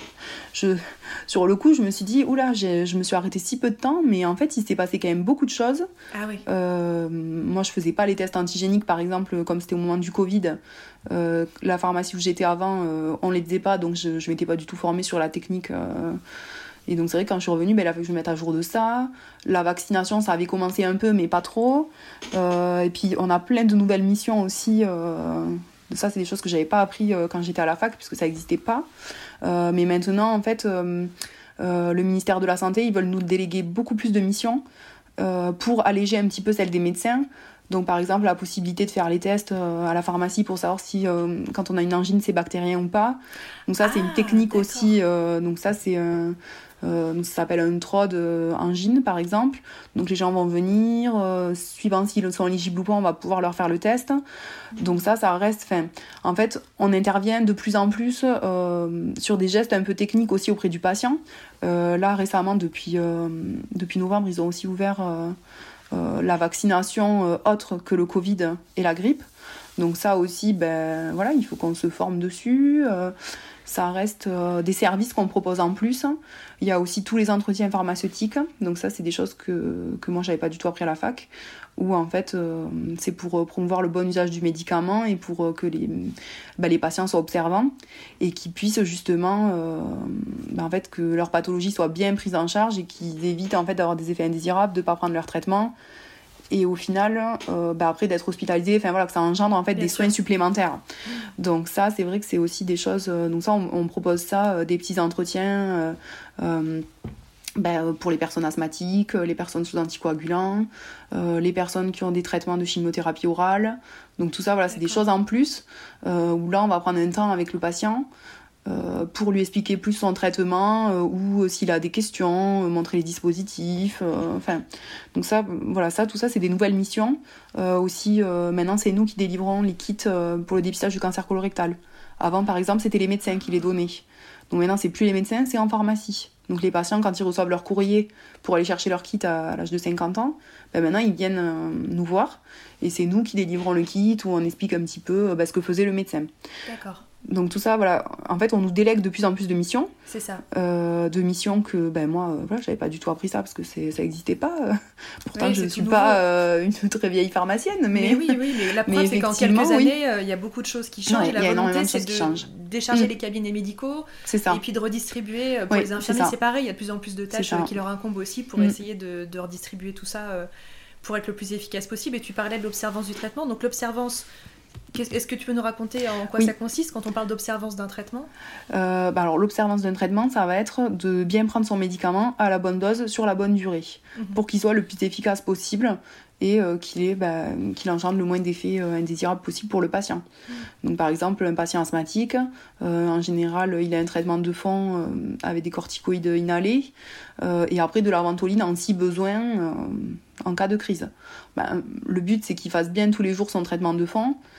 je, sur le coup, je me suis dit, oula, j'ai, je me suis arrêtée si peu de temps, mais en fait, il s'est passé quand même beaucoup de choses. Ah oui. Euh, moi, je faisais pas les tests antigéniques, par exemple, comme c'était au moment du Covid. Euh, la pharmacie où j'étais avant, euh, on les faisait pas, donc je, je m'étais pas du tout formée sur la technique. Euh, Et donc c'est vrai que quand je suis revenue, ben, il a fallu que je me mette à jour de ça. La vaccination, ça avait commencé un peu, mais pas trop. Euh, et puis on a plein de nouvelles missions aussi. Euh, ça, c'est des choses que j'avais pas appris euh, quand j'étais à la fac, puisque ça n'existait pas. Euh, mais maintenant, en fait, euh, euh, le ministère de la Santé, ils veulent nous déléguer beaucoup plus de missions euh, pour alléger un petit peu celle des médecins. Donc par exemple, la possibilité de faire les tests euh, à la pharmacie pour savoir si, euh, quand on a une angine, c'est bactérien ou pas. Donc ça, ah, c'est une technique d'accord. aussi. Euh, donc ça, c'est... Euh, Euh, ça s'appelle un T R O D euh, angine par exemple, donc les gens vont venir, euh, suivant s'ils sont éligibles ou pas, on va pouvoir leur faire le test. Donc ça, ça reste, enfin, en fait, on intervient de plus en plus euh, sur des gestes un peu techniques aussi auprès du patient. Euh, là récemment, depuis, euh, depuis novembre, ils ont aussi ouvert euh, euh, la vaccination euh, autre que le Covid et la grippe. Donc ça aussi, ben voilà, il faut qu'on se forme dessus. Euh, ça reste euh, des services qu'on propose en plus. Il y a aussi tous les entretiens pharmaceutiques. Donc ça, c'est des choses que, que moi, j'avais pas du tout appris à la fac. Où en fait, euh, c'est pour promouvoir le bon usage du médicament et pour euh, que les, ben, les patients soient observants et qu'ils puissent justement, euh, ben, en fait, que leur pathologie soit bien prise en charge et qu'ils évitent en fait d'avoir des effets indésirables, de pas prendre leur traitement. Et au final, euh, bah après d'être hospitalisé, enfin voilà, que ça engendre en fait Bien des sûr. soins supplémentaires. Donc ça, c'est vrai que c'est aussi des choses. Euh, donc ça, on, on propose ça, euh, des petits entretiens euh, euh, bah, pour les personnes asthmatiques, les personnes sous anticoagulants, euh, les personnes qui ont des traitements de chimiothérapie orale. Donc tout ça, voilà, c'est D'accord. des choses en plus euh, où là, on va prendre un temps avec le patient. Euh, pour lui expliquer plus son traitement euh, ou euh, s'il a des questions, euh, montrer les dispositifs, euh, enfin donc ça, voilà, ça, tout ça c'est des nouvelles missions. Euh, aussi euh, maintenant c'est nous qui délivrons les kits euh, pour le dépistage du cancer colorectal. Avant par exemple c'était les médecins qui les donnaient. Donc maintenant c'est plus les médecins, c'est en pharmacie. Donc les patients quand ils reçoivent leur courrier pour aller chercher leur kit à, à l'âge de cinquante ans, ben maintenant ils viennent euh, nous voir et c'est nous qui délivrons le kit où on explique un petit peu euh, ben, ce que faisait le médecin. D'accord. Donc tout ça, voilà, en fait, on nous délègue de plus en plus de missions. C'est ça. Euh, de missions que, ben moi, euh, voilà, j'avais pas du tout appris ça parce que c'est, ça n'existait pas. Pourtant, oui, je ne suis pas euh, une très vieille pharmacienne. Mais, mais oui, oui, mais la preuve, c'est qu'en quelques oui. années, il euh, y a beaucoup de choses qui changent. Ouais, et la volonté, c'est de changent. décharger mmh. les cabinets médicaux. C'est ça. Et puis de redistribuer. Pour oui, les infirmiers, c'est, c'est pareil, il y a de plus en plus de tâches qui leur incombent aussi pour mmh. essayer de, de redistribuer tout ça euh, pour être le plus efficace possible. Et tu parlais de l'observance du traitement. Donc l'observance... Est-ce que tu peux nous raconter en quoi oui. ça consiste quand on parle d'observance d'un traitement ? euh, bah alors, l'observance d'un traitement, ça va être de bien prendre son médicament à la bonne dose sur la bonne durée mmh. pour qu'il soit le plus efficace possible et euh, qu'il, est, bah, qu'il engendre le moins d'effets euh, indésirables possible pour le patient. Mmh. Donc, par exemple, un patient asthmatique, euh, en général, il a un traitement de fond euh, avec des corticoïdes inhalés euh, et après de la ventoline en si besoin euh, en cas de crise. Bah, le but, c'est qu'il fasse bien tous les jours son traitement de fond.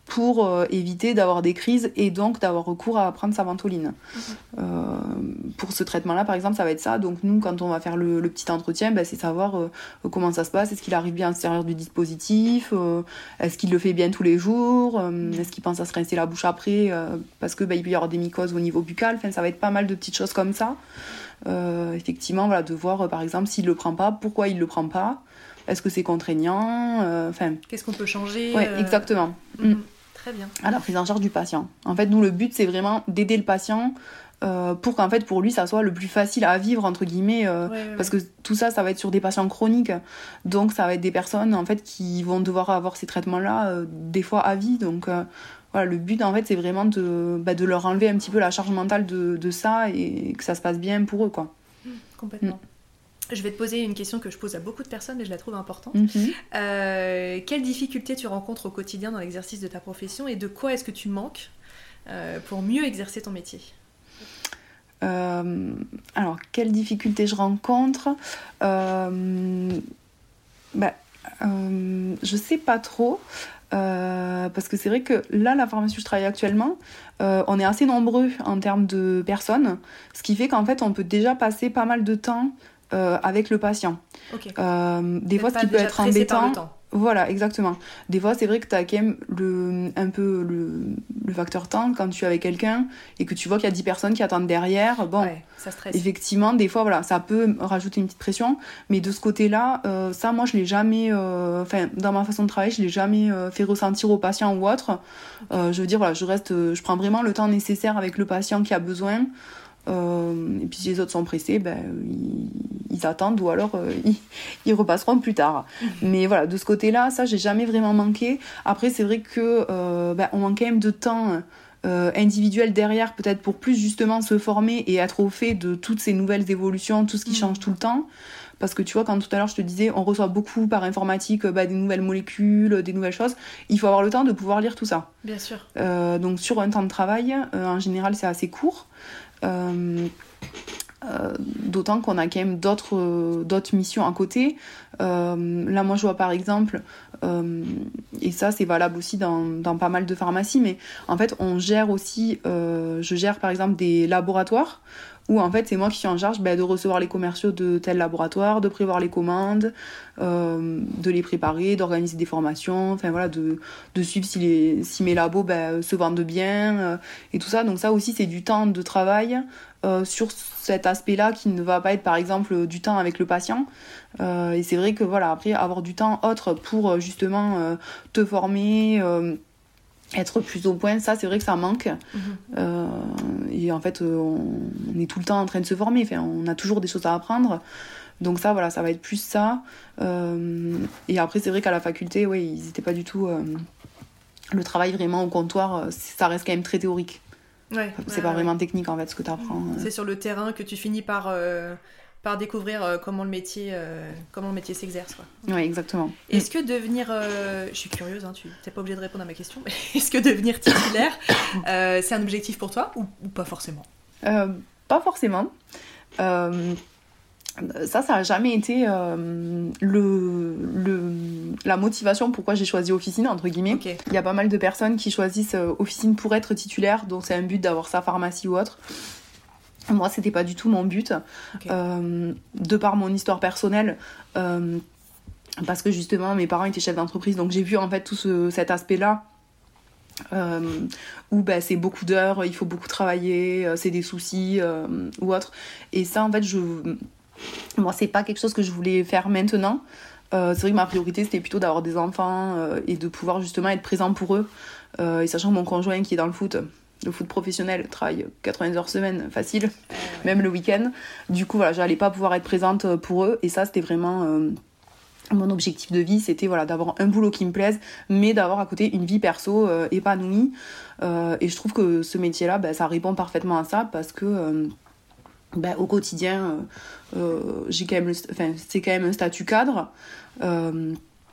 pour euh, éviter d'avoir des crises et donc d'avoir recours à prendre sa ventoline. Mmh. Euh, pour ce traitement-là, par exemple, ça va être ça. Donc nous, quand on va faire le, le petit entretien, bah, c'est savoir euh, comment ça se passe, est-ce qu'il arrive bien à l'extérieur du dispositif, euh, est-ce qu'il le fait bien tous les jours, euh, mmh. est-ce qu'il pense à se rincer la bouche après, euh, parce que bah, il peut y avoir des mycoses au niveau buccal, enfin, ça va être pas mal de petites choses comme ça. Euh, effectivement, voilà, de voir, euh, par exemple, s'il le prend pas, pourquoi il le prend pas, est-ce que c'est contraignant, enfin... Euh, Qu'est-ce qu'on peut changer Ouais, euh... exactement. Mmh. Mmh. Très bien. À la prise en charge du patient. En fait, nous, le but, c'est vraiment d'aider le patient euh, pour qu'en fait, pour lui, ça soit le plus facile à vivre, entre guillemets, euh, ouais, ouais, parce ouais. que tout ça, ça va être sur des patients chroniques. Donc, ça va être des personnes, en fait, qui vont devoir avoir ces traitements-là, euh, des fois à vie. Donc, euh, voilà, le but, en fait, c'est vraiment de, bah, de leur enlever un petit peu la charge mentale de, de ça et que ça se passe bien pour eux, quoi. Mmh, complètement. Mmh. Je vais te poser une question que je pose à beaucoup de personnes, mais je la trouve importante. Mm-hmm. Euh, quelles difficultés tu rencontres au quotidien dans l'exercice de ta profession et de quoi est-ce que tu manques euh, pour mieux exercer ton métier ? euh, Alors, quelles difficultés je rencontre euh, bah, euh, Je sais pas trop. Euh, parce que c'est vrai que là, la pharmacie où je travaille actuellement, euh, on est assez nombreux en termes de personnes, ce qui fait qu'en fait, on peut déjà passer pas mal de temps Euh, avec le patient. Okay. Euh, des fois, ce qui peut être embêtant. Voilà, exactement. Des fois, c'est vrai que tu as quand même le, un peu le, le facteur temps quand tu es avec quelqu'un et que tu vois qu'il y a dix personnes qui attendent derrière. Bon, ouais, ça stresse. Effectivement, des fois, voilà, ça peut rajouter une petite pression. Mais de ce côté-là, euh, ça, moi, je l'ai jamais... Enfin, euh, dans ma façon de travailler, je l'ai jamais euh, fait ressentir au patient ou autre. Euh, je veux dire, voilà, je reste... Je prends vraiment le temps nécessaire avec le patient qui a besoin. Euh, et puis si les autres sont pressés, ben, ils, ils attendent ou alors euh, ils, ils repasseront plus tard. Mmh. Mais voilà, de ce côté-là, ça, j'ai jamais vraiment manqué. Après, c'est vrai que euh, ben, on manque quand même de temps euh, individuel derrière, peut-être pour plus justement se former et être au fait de toutes ces nouvelles évolutions, tout ce qui mmh. change tout le temps. Parce que tu vois, quand tout à l'heure je te disais, on reçoit beaucoup par informatique bah, des nouvelles molécules, des nouvelles choses. Il faut avoir le temps de pouvoir lire tout ça. Bien sûr. Euh, donc sur un temps de travail, euh, en général, c'est assez court. Euh, euh, d'autant qu'on a quand même d'autres, euh, d'autres missions à côté. Euh, là, moi, je vois par exemple, euh, et ça, c'est valable aussi dans, dans pas mal de pharmacies, mais en fait, on gère aussi, euh, je gère par exemple des laboratoires où en fait c'est moi qui suis en charge bah, de recevoir les commerciaux de tel laboratoire, de prévoir les commandes, euh, de les préparer, d'organiser des formations, enfin voilà, de, de suivre si, les, si mes labos bah, se vendent bien euh, et tout ça. Donc ça aussi c'est du temps de travail euh, sur cet aspect-là qui ne va pas être par exemple du temps avec le patient. Euh, et c'est vrai que voilà, après avoir du temps autre pour justement euh, te former, euh, être plus au point, ça c'est vrai que ça manque. Mmh. Euh, et en fait on, on est tout le temps en train de se former, enfin, on a toujours des choses à apprendre, donc ça voilà, ça va être plus ça. Euh, et après c'est vrai qu'à la faculté ouais, ils n'étaient pas du tout euh, le travail vraiment au comptoir, ça reste quand même très théorique. Ouais, c'est ouais, pas ouais. vraiment technique en fait ce que tu apprends. C'est sur le terrain que tu finis par euh... par découvrir euh, comment le métier euh, comment le métier s'exerce, quoi. Oui, exactement. Est-ce que devenir euh, je suis curieuse, hein, tu n'es pas obligée de répondre à ma question, mais est-ce que devenir titulaire euh, c'est un objectif pour toi ou, ou pas forcément? euh, Pas forcément. Euh, ça, ça n'a jamais été euh, le, le, la motivation pourquoi j'ai choisi officine, entre guillemets. Okay. Il y a pas mal de personnes qui choisissent euh, officine pour être titulaire, donc c'est un but d'avoir sa pharmacie ou autre. Moi, c'était pas du tout mon but. Okay. Euh, de par mon histoire personnelle, euh, parce que justement, mes parents étaient chefs d'entreprise, donc j'ai vu en fait tout ce, cet aspect-là, euh, où bah, c'est beaucoup d'heures, il faut beaucoup travailler, euh, c'est des soucis euh, ou autre. Et ça, en fait, je... moi, c'est pas quelque chose que je voulais faire maintenant. Euh, c'est vrai que ma priorité, c'était plutôt d'avoir des enfants euh, et de pouvoir justement être présent pour eux. Euh, et sachant que mon conjoint qui est dans le foot... le foot professionnel, travaille quatre-vingts heures semaine, facile, même le week-end. Du coup, voilà, j'allais pas pouvoir être présente pour eux. Et ça, c'était vraiment euh, mon objectif de vie. C'était voilà, d'avoir un boulot qui me plaise, mais d'avoir à côté une vie perso euh, épanouie. Euh, et je trouve que ce métier-là, bah, ça répond parfaitement à ça parce que euh, bah, au quotidien, euh, j'ai quand même le, enfin, c'est quand même un statut cadre. Euh,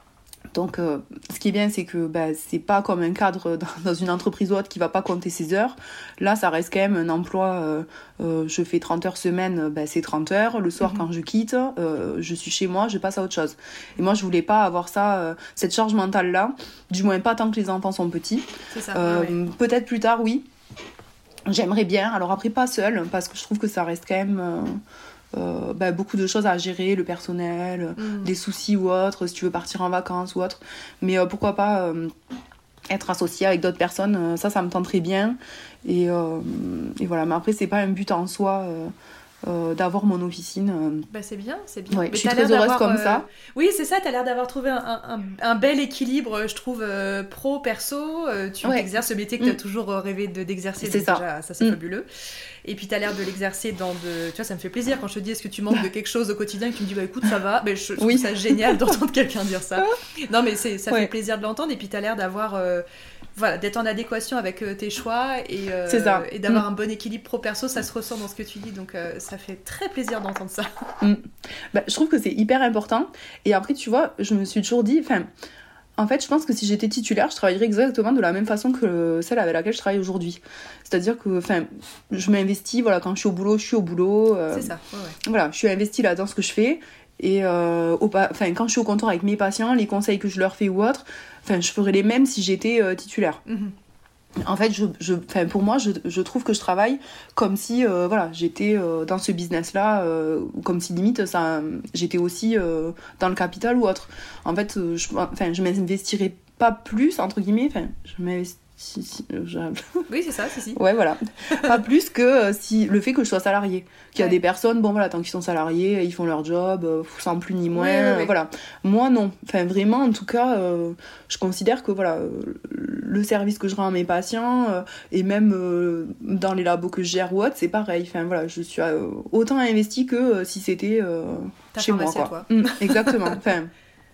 Donc, euh, ce qui est bien, c'est que bah, c'est pas comme un cadre dans, dans une entreprise ou autre qui va pas compter ses heures. Là, ça reste quand même un emploi. Euh, euh, je fais trente heures semaine, bah, c'est trente heures. Le soir, mmh. quand je quitte, euh, je suis chez moi, je passe à autre chose. Et moi, je voulais pas avoir ça, euh, cette charge mentale-là. Du moins, pas tant que les enfants sont petits. C'est ça. Euh, ouais. Peut-être plus tard, oui. J'aimerais bien. Alors après, pas seule, parce que je trouve que ça reste quand même... Euh, Euh, bah, beaucoup de choses à gérer, le personnel, mmh. des soucis ou autre, si tu veux partir en vacances ou autre. Mais euh, pourquoi pas euh, être associé avec d'autres personnes, euh, ça, ça me tenterait bien. Et, euh, et voilà, mais après, c'est pas un but en soi euh, euh, d'avoir mon officine. Euh. Bah, c'est bien, c'est bien. Ouais, mais je suis très heureuse comme euh... ça. Oui, c'est ça, t'as l'air d'avoir trouvé un, un, un bel équilibre, je trouve, euh, pro-perso. Euh, tu ouais. exerces ce métier que t'as mmh. toujours rêvé de, d'exercer. C'est ça. Déjà, ça, c'est mmh. fabuleux. Et puis t'as l'air de l'exercer dans de... Tu vois, ça me fait plaisir quand je te dis est-ce que tu manques de quelque chose au quotidien et que tu me dis bah écoute, ça va. Mais je, je trouve oui. ça génial d'entendre quelqu'un dire ça. Non, mais c'est, ça ouais. fait plaisir de l'entendre. Et puis t'as l'air d'avoir... Euh, voilà, d'être en adéquation avec euh, tes choix et, euh, c'est ça. et d'avoir mmh. un bon équilibre pro-perso, ça se ressent dans ce que tu dis. Donc euh, ça fait très plaisir d'entendre ça. Mmh. Bah, je trouve que c'est hyper important. Et après, tu vois, je me suis toujours dit... Enfin, en fait, je pense que si j'étais titulaire, je travaillerais exactement de la même façon que celle avec laquelle je travaille aujourd'hui. C'est-à-dire que, enfin, je m'investis, voilà, quand je suis au boulot, je suis au boulot. Euh, c'est ça, ouais, ouais. Voilà, je suis investie là dans ce que je fais. Et euh, au, enfin, quand je suis au comptoir avec mes patients, les conseils que je leur fais ou autre, enfin, je ferais les mêmes si j'étais euh, titulaire. Mm-hmm. En fait, je, je, enfin, pour moi, je, je trouve que je travaille comme si euh, voilà, j'étais euh, dans ce business-là, euh, comme si limite ça, j'étais aussi euh, dans le capital ou autre. En fait, euh, je, enfin, je m'investirais pas plus, entre guillemets, enfin, je m'investirais. Si, si, je... Oui, c'est ça, si, si. Ouais, voilà. Pas plus que euh, si, le fait que je sois salariée. Qu'il y a ouais. des personnes, bon voilà, tant qu'ils sont salariés, ils font leur job, euh, sans plus ni moins, ouais, ouais, ouais. Euh, voilà. Moi, non. Enfin, vraiment, en tout cas, euh, je considère que, voilà, euh, le service que je rends à mes patients, euh, et même euh, dans les labos que je gère ou autre, c'est pareil. Enfin, voilà, je suis euh, autant investie que euh, si c'était euh, chez moi, quoi. Toi. Mmh, exactement. Enfin...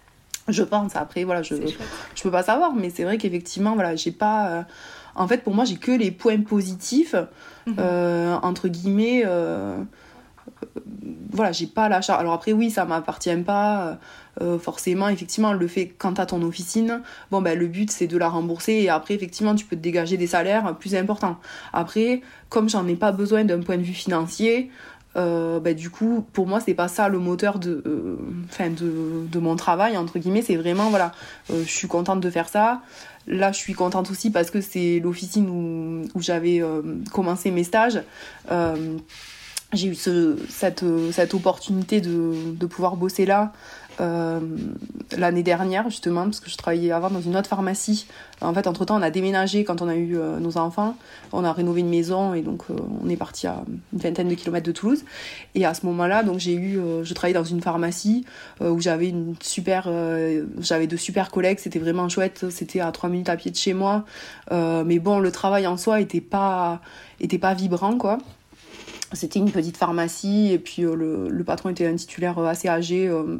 Je pense, après, voilà, je, je peux pas savoir, mais c'est vrai qu'effectivement, voilà, j'ai pas... Euh, en fait, pour moi, j'ai que les points positifs, mmh. euh, entre guillemets, euh, euh, voilà, j'ai pas la charge. Alors après, oui, ça m'appartient pas, euh, forcément, effectivement, le fait, quand t'as ton officine, bon, ben, le but, c'est de la rembourser, et après, effectivement, tu peux te dégager des salaires plus importants. Après, comme j'en ai pas besoin d'un point de vue financier... Euh, bah, du coup, pour moi, c'est pas ça le moteur de, euh, de, de mon travail, entre guillemets. C'est vraiment, voilà, euh, je suis contente de faire ça. Là, je suis contente aussi parce que c'est l'officine où, où j'avais euh, commencé mes stages. Euh, j'ai eu ce, cette, cette opportunité de, de pouvoir bosser là. Euh, l'année dernière justement parce que je travaillais avant dans une autre pharmacie. En fait, entre temps on a déménagé quand on a eu euh, nos enfants, on a rénové une maison et donc euh, on est parti à une vingtaine de kilomètres de Toulouse. Et à ce moment là donc j'ai eu euh, je travaillais dans une pharmacie euh, où j'avais une super euh, j'avais de super collègues, c'était vraiment chouette, c'était à trois minutes à pied de chez moi, euh, mais bon, le travail en soi était pas était pas vibrant, quoi. C'était une petite pharmacie et puis euh, le, le patron était un titulaire assez âgé, euh,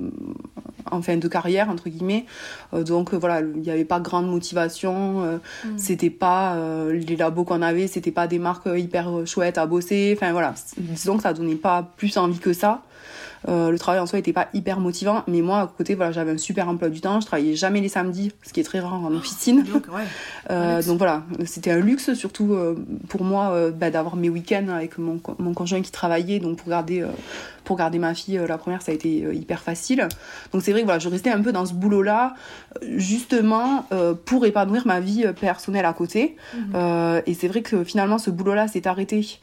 en fin de carrière, entre guillemets. Euh, donc euh, voilà, il n'y avait pas grande motivation. Euh, mmh. C'était pas euh, les labos qu'on avait, c'était pas des marques hyper chouettes à bosser. Enfin voilà, disons que ça donnait pas plus envie que ça. Euh, le travail en soi n'était pas hyper motivant, mais moi à côté voilà, j'avais un super emploi du temps, je travaillais jamais les samedis, ce qui est très rare en officine. Donc, ouais. euh, donc voilà, c'était un luxe surtout euh, pour moi euh, bah, d'avoir mes week-ends avec mon, mon conjoint qui travaillait, donc pour garder, euh, pour garder ma fille, euh, la première ça a été euh, hyper facile. Donc c'est vrai que voilà, je restais un peu dans ce boulot-là, justement euh, pour épanouir ma vie personnelle à côté. Mmh. Euh, et c'est vrai que finalement ce boulot-là s'est arrêté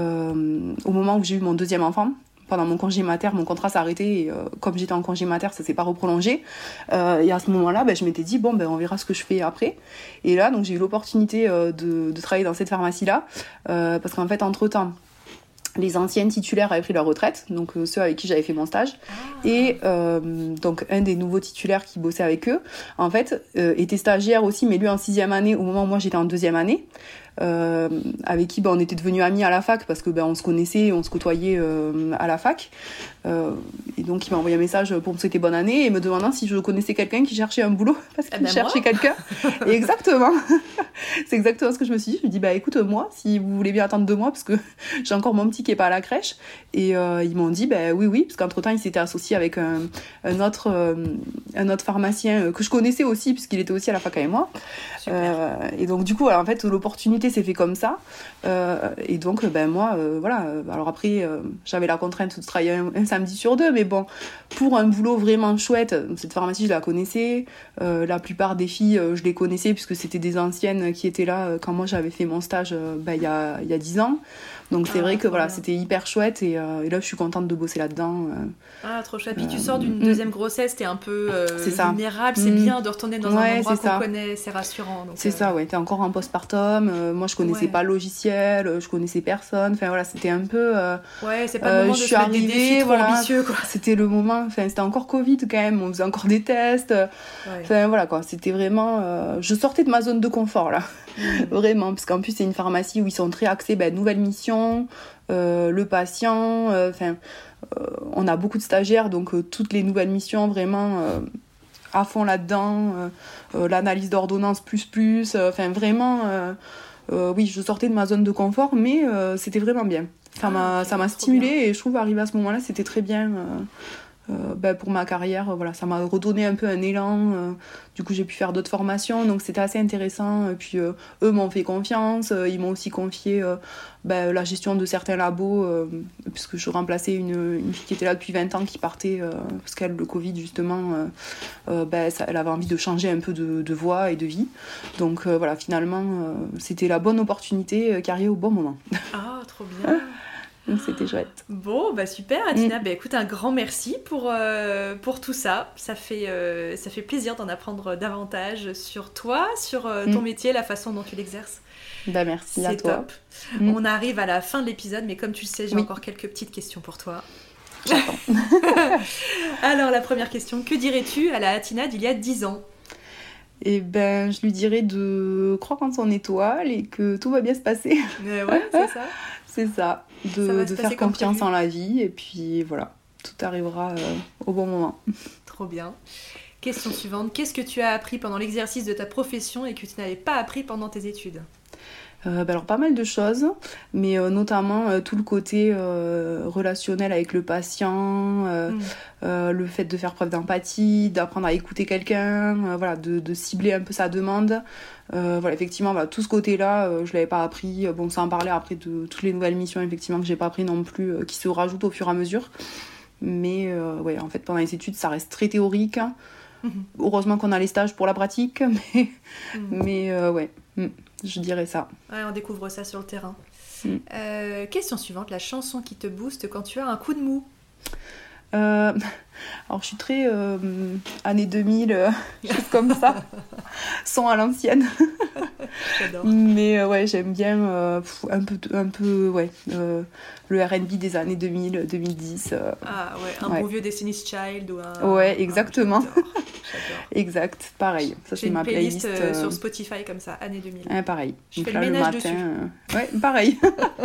euh, au moment où j'ai eu mon deuxième enfant. Pendant mon congé mater, mon contrat s'est arrêté et euh, comme j'étais en congé mater, ça s'est pas reprolongé. Euh, et à ce moment-là, ben, je m'étais dit, bon, ben, on verra ce que je fais après. Et là, donc, j'ai eu l'opportunité euh, de, de travailler dans cette pharmacie-là. Euh, parce qu'en fait, entre-temps, les anciennes titulaires avaient pris leur retraite, donc euh, ceux avec qui j'avais fait mon stage. Ah. Et euh, donc, un des nouveaux titulaires qui bossait avec eux, en fait, euh, était stagiaire aussi, mais lui en sixième année, au moment où moi j'étais en deuxième année. euh, avec qui ben, on était devenus amis à la fac parce que ben, on se connaissait, on se côtoyait euh, à la fac. Euh, et donc il m'a envoyé un message pour me souhaiter bonne année et me demandant si je connaissais quelqu'un qui cherchait un boulot parce qu'il eh ben cherchait quelqu'un. Et exactement, c'est exactement ce que je me suis dit. Je me dis bah écoute moi, si vous voulez bien attendre deux mois parce que j'ai encore mon petit qui est pas à la crèche. Et euh, ils m'ont dit bah oui oui parce qu'entre temps il s'était associé avec un, un autre euh, un autre pharmacien que je connaissais aussi puisqu'il était aussi à la fac avec moi. Euh, et donc du coup voilà, en fait l'opportunité s'est fait comme ça. Euh, et donc ben moi euh, voilà. Alors après euh, j'avais la contrainte de travailler un, un samedi sur deux, mais bon, pour un boulot vraiment chouette, cette pharmacie je la connaissais, euh, la plupart des filles euh, je les connaissais puisque c'était des anciennes qui étaient là euh, quand moi j'avais fait mon stage euh, bah, il y a, il y a dix ans. Donc c'est ah, vrai que voilà, bien. C'était hyper chouette et, euh, et là je suis contente de bosser là-dedans. Euh, ah trop chouette, puis tu sors d'une euh, deuxième grossesse, t'es un peu euh, c'est vulnérable, c'est mmh. bien de retourner dans ouais, un endroit qu'on ça. connaît, c'est rassurant. Donc, c'est euh... ça, ouais, t'es encore en postpartum, euh, moi je connaissais ouais. pas le logiciel, je connaissais personne, enfin voilà, c'était un peu... Euh, ouais, c'est pas le moment de se mettre des défis trop voilà, ambitieux quoi. C'était le moment, enfin c'était encore Covid quand même, on faisait encore des tests, enfin ouais. voilà quoi, c'était vraiment... Euh, je sortais de ma zone de confort là. Mmh. Vraiment, parce qu'en plus c'est une pharmacie où ils sont très axés ben, nouvelles missions, euh, le patient, enfin euh, euh, on a beaucoup de stagiaires donc euh, toutes les nouvelles missions vraiment euh, à fond là-dedans, euh, euh, l'analyse d'ordonnance plus plus, enfin euh, vraiment euh, euh, oui je sortais de ma zone de confort mais euh, c'était vraiment bien, ça ah, m'a, okay, ça m'a stimulée et je trouve arrivé à ce moment-là c'était très bien. Euh, Euh, ben pour ma carrière, euh, voilà, ça m'a redonné un peu un élan. Euh, du coup, j'ai pu faire d'autres formations, donc c'était assez intéressant. Et puis, euh, eux m'ont fait confiance. Euh, ils m'ont aussi confié euh, ben, la gestion de certains labos, euh, puisque je remplaçais une, une fille qui était là depuis vingt ans, qui partait, euh, parce qu'elle, le Covid, justement, euh, euh, ben, ça, elle avait envie de changer un peu de, de voie et de vie. Donc, euh, voilà, finalement, euh, c'était la bonne opportunité euh, qui arrivait au bon moment. Ah, trop bien. Donc c'était chouette. Bon, bah super, Athina. Mm. Bah écoute, un grand merci pour, euh, pour tout ça. Ça fait, euh, ça fait plaisir d'en apprendre davantage sur toi, sur euh, ton mm. métier, la façon dont tu l'exerces. Bah merci c'est à toi. Top. Mm. On arrive à la fin de l'épisode, mais comme tu le sais, j'ai oui. encore quelques petites questions pour toi. J'attends. Alors, la première question, que dirais-tu à la Athina d'il y a dix ans ? Eh ben, je lui dirais de croire en son étoile et que tout va bien se passer. Euh, ouais, c'est ça. C'est ça, de, ça de faire confiance en la vie et puis voilà, tout arrivera euh, au bon moment. Trop bien. Question suivante, qu'est-ce que tu as appris pendant l'exercice de ta profession et que tu n'avais pas appris pendant tes études ? Euh, bah alors pas mal de choses, mais euh, notamment euh, tout le côté euh, relationnel avec le patient, euh, mmh. euh, le fait de faire preuve d'empathie, d'apprendre à écouter quelqu'un, euh, voilà, de, de cibler un peu sa demande. Euh, voilà, effectivement, bah, tout ce côté-là, euh, je l'avais pas appris. Bon, sans en parler après de toutes les nouvelles missions, effectivement, que j'ai pas appris non plus, euh, qui se rajoutent au fur et à mesure. Mais euh, ouais, en fait, pendant les études, ça reste très théorique. Hein. Mmh. Heureusement qu'on a les stages pour la pratique, mais, mmh. mais euh, ouais. Mmh. Je dirais ça. Ouais, on découvre ça sur le terrain. Mm. Euh, question suivante, la chanson qui te booste quand tu as un coup de mou. Euh, alors je suis très euh, années deux mille, euh, choses comme ça, son à l'ancienne. J'adore. Mais euh, ouais, j'aime bien euh, un peu, un peu ouais, euh, le R and B des années deux mille, deux mille dix. Euh, ah ouais, un ouais. bon vieux Destiny's Child ou un... Ouais, exactement. Ah, j'adore. J'adore. Exact, pareil. Ça, J'ai c'est ma playlist. J'ai une playlist euh... sur Spotify comme ça, années deux mille. Ah, pareil. Je fais le ménage le matin, dessus. Euh... Ouais, pareil.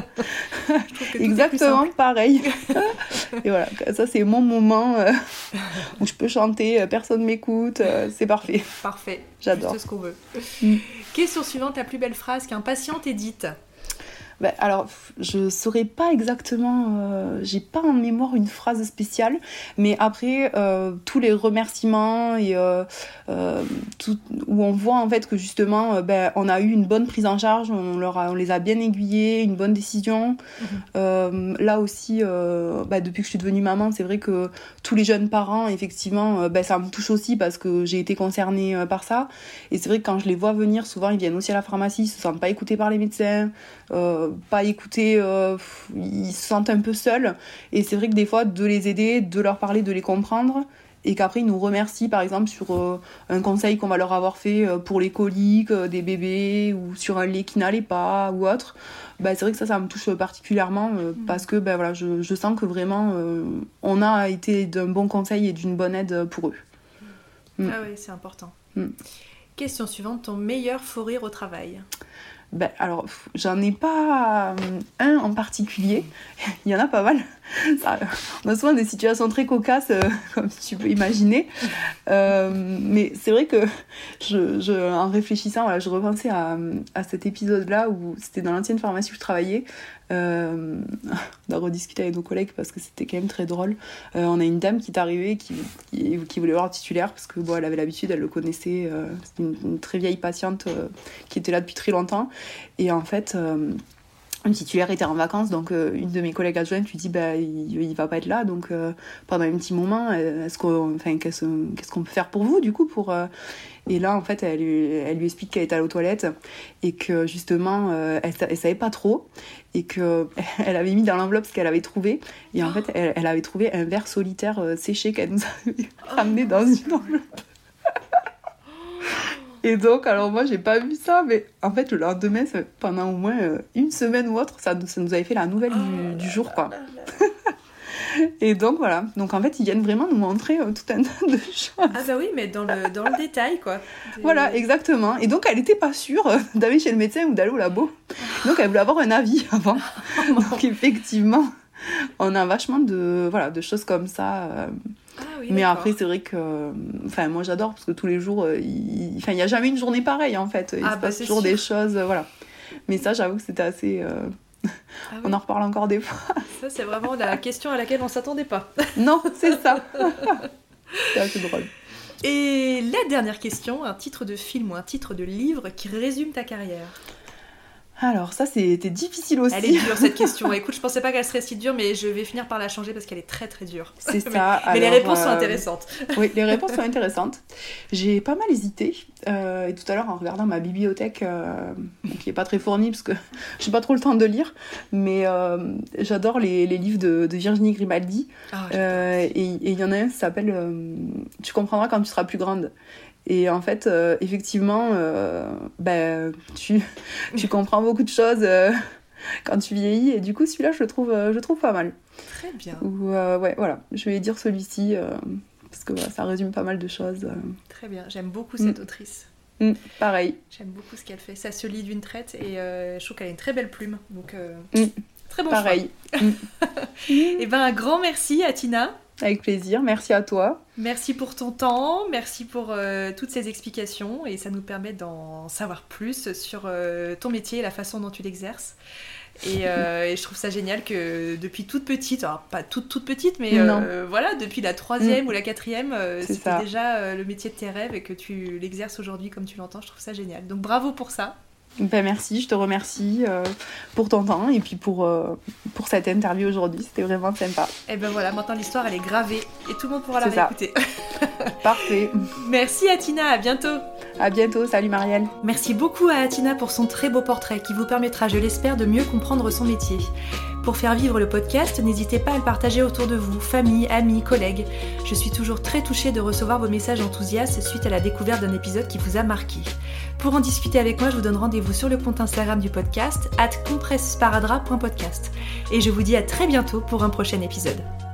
Je trouve que tout exactement, pareil. Et voilà, ça c'est mon moment euh, où je peux chanter, euh, personne m'écoute, euh, c'est parfait. Parfait, j'adore. Juste ce qu'on veut. Mm. Question suivante, la plus belle phrase qu'un patient t'ait dite. Bah, alors, je saurais pas exactement, euh, j'ai pas en mémoire une phrase spéciale, mais après, euh, tous les remerciements et euh, euh, tout, où on voit en fait que justement, euh, ben, on a eu une bonne prise en charge, on, leur a, on les a bien aiguillés, une bonne décision. Mm-hmm. Euh, là aussi, euh, bah, depuis que je suis devenue maman, c'est vrai que tous les jeunes parents, effectivement, euh, bah, ça me touche aussi parce que j'ai été concernée euh, par ça. Et c'est vrai que quand je les vois venir, souvent ils viennent aussi à la pharmacie, ils se sentent pas écoutés par les médecins. Euh, pas écouter, euh, ils se sentent un peu seuls et c'est vrai que des fois de les aider, de leur parler, de les comprendre et qu'après ils nous remercient par exemple sur euh, un conseil qu'on va leur avoir fait euh, pour les coliques euh, des bébés ou sur un lait qui n'allait pas ou autre, bah, c'est vrai que ça ça me touche particulièrement euh, mmh. parce que bah, voilà, je, je sens que vraiment euh, on a été d'un bon conseil et d'une bonne aide pour eux. Mmh. Ah oui, c'est important. Mmh. Question suivante, ton meilleur fou rire au travail. Ben, alors, pff, j'en ai pas euh, un en particulier. Il y en a pas mal. Ça, on a souvent des situations très cocasses, euh, comme tu peux imaginer. Euh, mais c'est vrai que, je, je, en réfléchissant, voilà, je repensais à, à cet épisode-là où c'était dans l'ancienne pharmacie où je travaillais. Euh, on a rediscuté avec nos collègues parce que c'était quand même très drôle. Euh, on a une dame qui est arrivée qui, qui, qui voulait voir le titulaire parce que bon, elle avait l'habitude, elle le connaissait. Euh, c'était une, une très vieille patiente euh, qui était là depuis très longtemps. Et en fait, euh, le titulaire était en vacances, donc euh, une de mes collègues adjointes lui dit bah, il, il va pas être là, donc euh, pendant un petit moment, est-ce qu'on, enfin, qu'est-ce, qu'est-ce qu'on peut faire pour vous du coup pour, euh... Et là, en fait, elle lui, elle lui explique qu'elle est allée aux toilettes et que justement, euh, elle, elle savait pas trop et qu'elle avait mis dans l'enveloppe ce qu'elle avait trouvé. Et en fait, elle, elle avait trouvé un verre solitaire euh, séché qu'elle nous avait ramené dans une enveloppe. Et donc, alors moi, j'ai pas vu ça, mais en fait, le lendemain, ça, pendant au moins euh, une semaine ou autre, ça, ça nous avait fait la nouvelle du, du jour, quoi. Et donc, voilà. Donc, en fait, ils viennent vraiment nous montrer euh, tout un tas de choses. Ah bah oui, mais dans le, dans le détail, quoi. Des... Voilà, exactement. Et donc, elle était pas sûre euh, d'aller chez le médecin ou d'aller au labo. Donc, elle voulait avoir un avis avant. Donc, effectivement, on a vachement de, voilà, de choses comme ça... Euh... Ah oui, mais d'accord. après, c'est vrai que... Enfin, moi, j'adore parce que tous les jours, euh, il enfin, il n'y a jamais une journée pareille, en fait. Il ah se bah, passe toujours sûr. des choses, euh, voilà. Mais ça, j'avoue que c'était assez... Euh... Ah oui. On en reparle encore des fois. Ça, c'est vraiment la question à laquelle on s'attendait pas. Non, c'est ça. C'est assez drôle. Et la dernière question, un titre de film ou un titre de livre qui résume ta carrière? Alors ça, c'était difficile aussi. Elle est dure cette question. Écoute, je pensais pas qu'elle serait si dure, mais je vais finir par la changer parce qu'elle est très très dure. C'est ça. mais, Alors, mais les réponses euh... sont intéressantes. Oui, les réponses sont intéressantes. J'ai pas mal hésité. Euh, et tout à l'heure, en regardant ma bibliothèque, euh, qui est pas très fournie parce que j'ai pas trop le temps de lire, mais euh, j'adore les, les livres de, de Virginie Grimaldi. Ah, euh, et il y en a un qui s'appelle euh, Tu comprendras quand tu seras plus grande. Et en fait, euh, effectivement, euh, ben, tu, tu comprends beaucoup de choses euh, quand tu vieillis. Et du coup, celui-là, je le trouve, euh, je le trouve pas mal. Très bien. Ou, euh, ouais, voilà. Je vais dire celui-ci, euh, parce que voilà, ça résume pas mal de choses. Euh. Très bien. J'aime beaucoup cette mm. autrice. Mm, pareil. J'aime beaucoup ce qu'elle fait. Ça se lit d'une traite et euh, je trouve qu'elle a une très belle plume. Donc, euh, mm. très bon pareil. choix. Mm. Et ben, un grand merci à Tina. Avec plaisir, merci à toi. Merci pour ton temps, merci pour euh, toutes ces explications et ça nous permet d'en savoir plus sur euh, ton métier et la façon dont tu l'exerces. Et, euh, et je trouve ça génial que depuis toute petite, alors pas toute toute petite, mais euh, voilà, depuis la troisième mmh. ou la quatrième, euh, c'était ça. déjà euh, le métier de tes rêves et que tu l'exerces aujourd'hui comme tu l'entends, je trouve ça génial. Donc bravo pour ça. Ben merci, je te remercie euh, pour ton temps et puis pour, euh, pour cette interview aujourd'hui, c'était vraiment sympa. Et ben voilà, maintenant l'histoire elle est gravée et tout le monde pourra la réécouter. Parfait. Merci à Tina, à bientôt. À bientôt, salut Marielle. Merci beaucoup à Tina pour son très beau portrait qui vous permettra, je l'espère, de mieux comprendre son métier. Pour faire vivre le podcast, n'hésitez pas à le partager autour de vous, famille, amis, collègues. Je suis toujours très touchée de recevoir vos messages enthousiastes suite à la découverte d'un épisode qui vous a marqué. Pour en discuter avec moi, je vous donne rendez-vous sur le compte Instagram du podcast arobase compresssparadrap point podcast. Et je vous dis à très bientôt pour un prochain épisode.